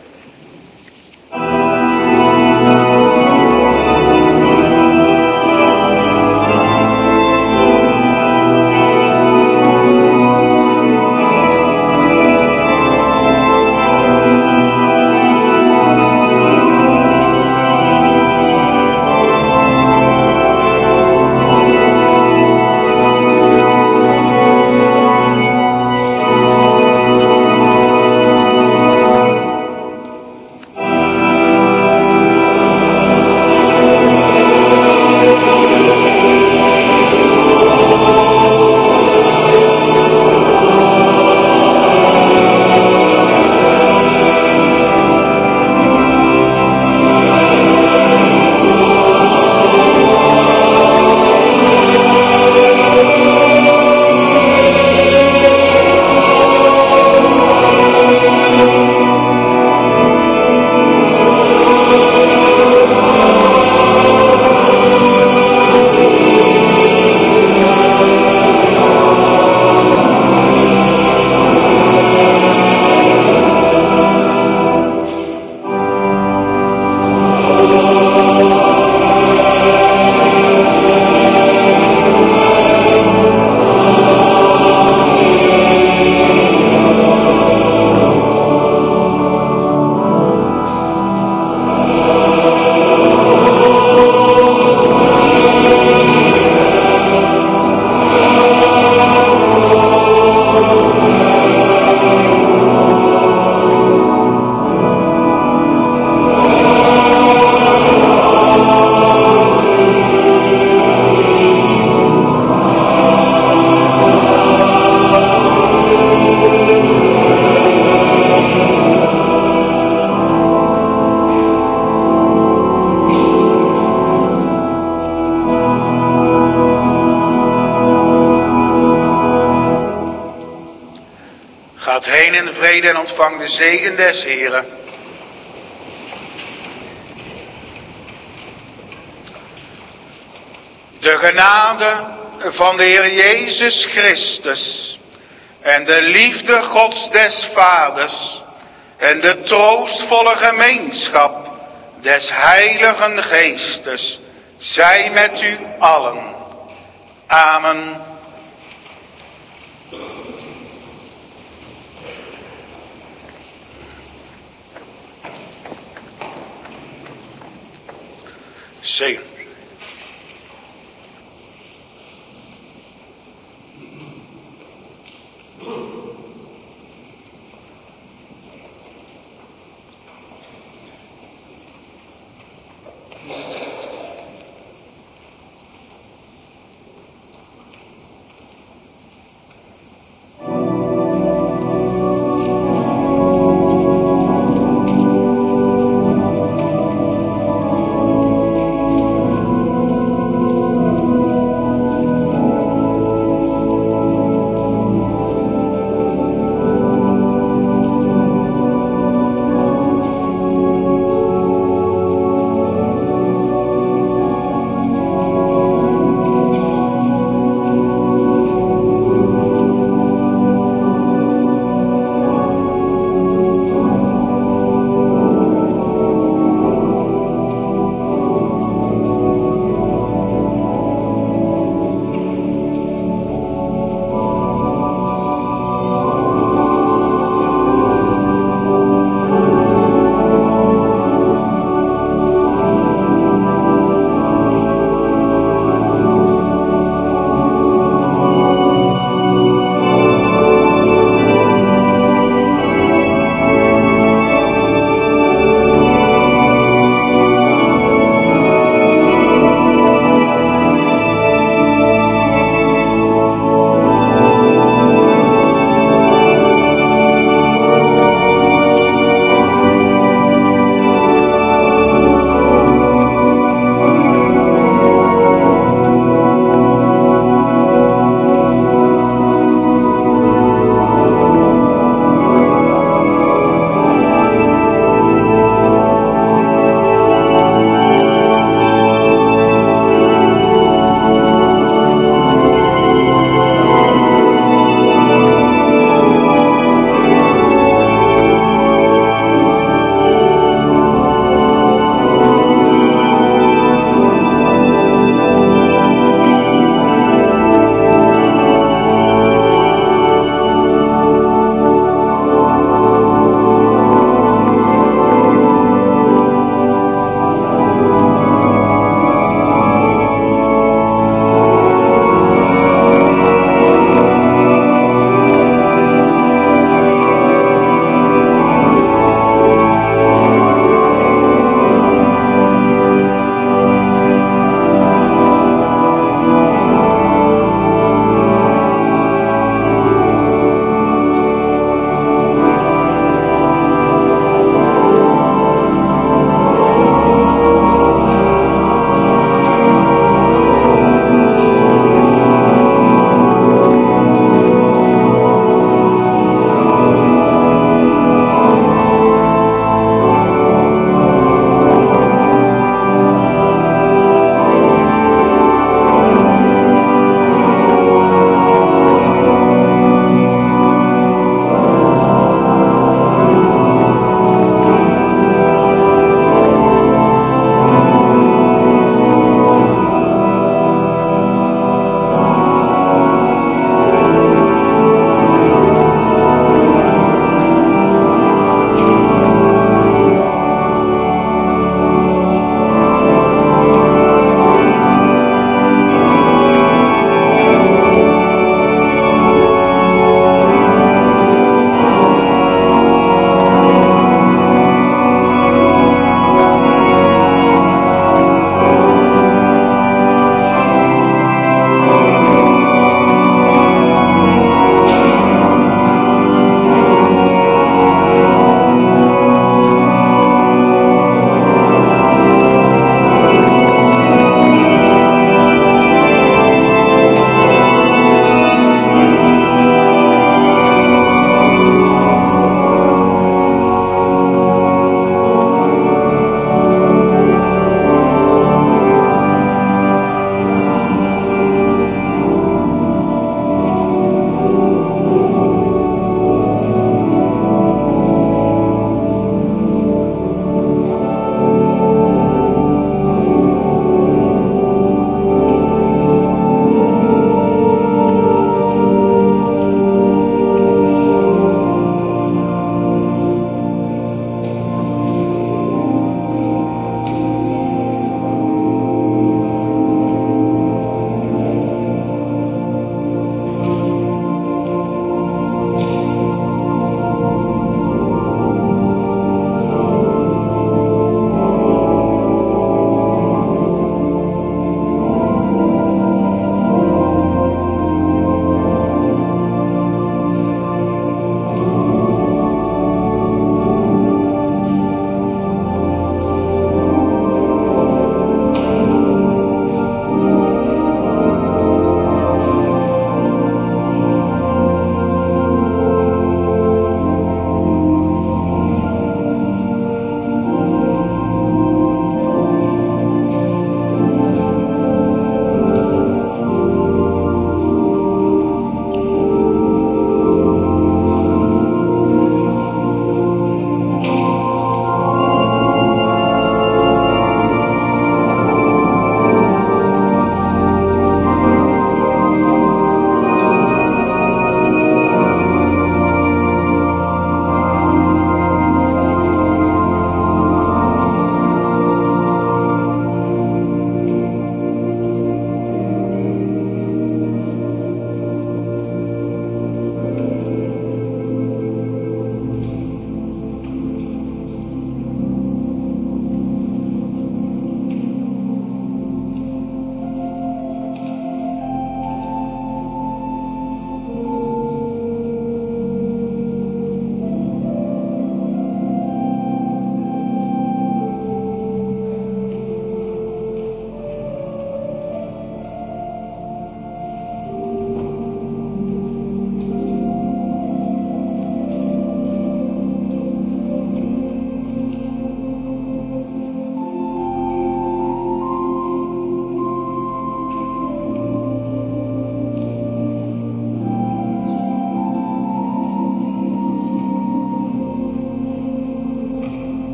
Gaat heen in vrede en ontvang de zegen des Heren. De genade van de Heer Jezus Christus en de liefde Gods des Vaders en de troostvolle gemeenschap des Heiligen Geestes zij met u allen. Amen. Zegen.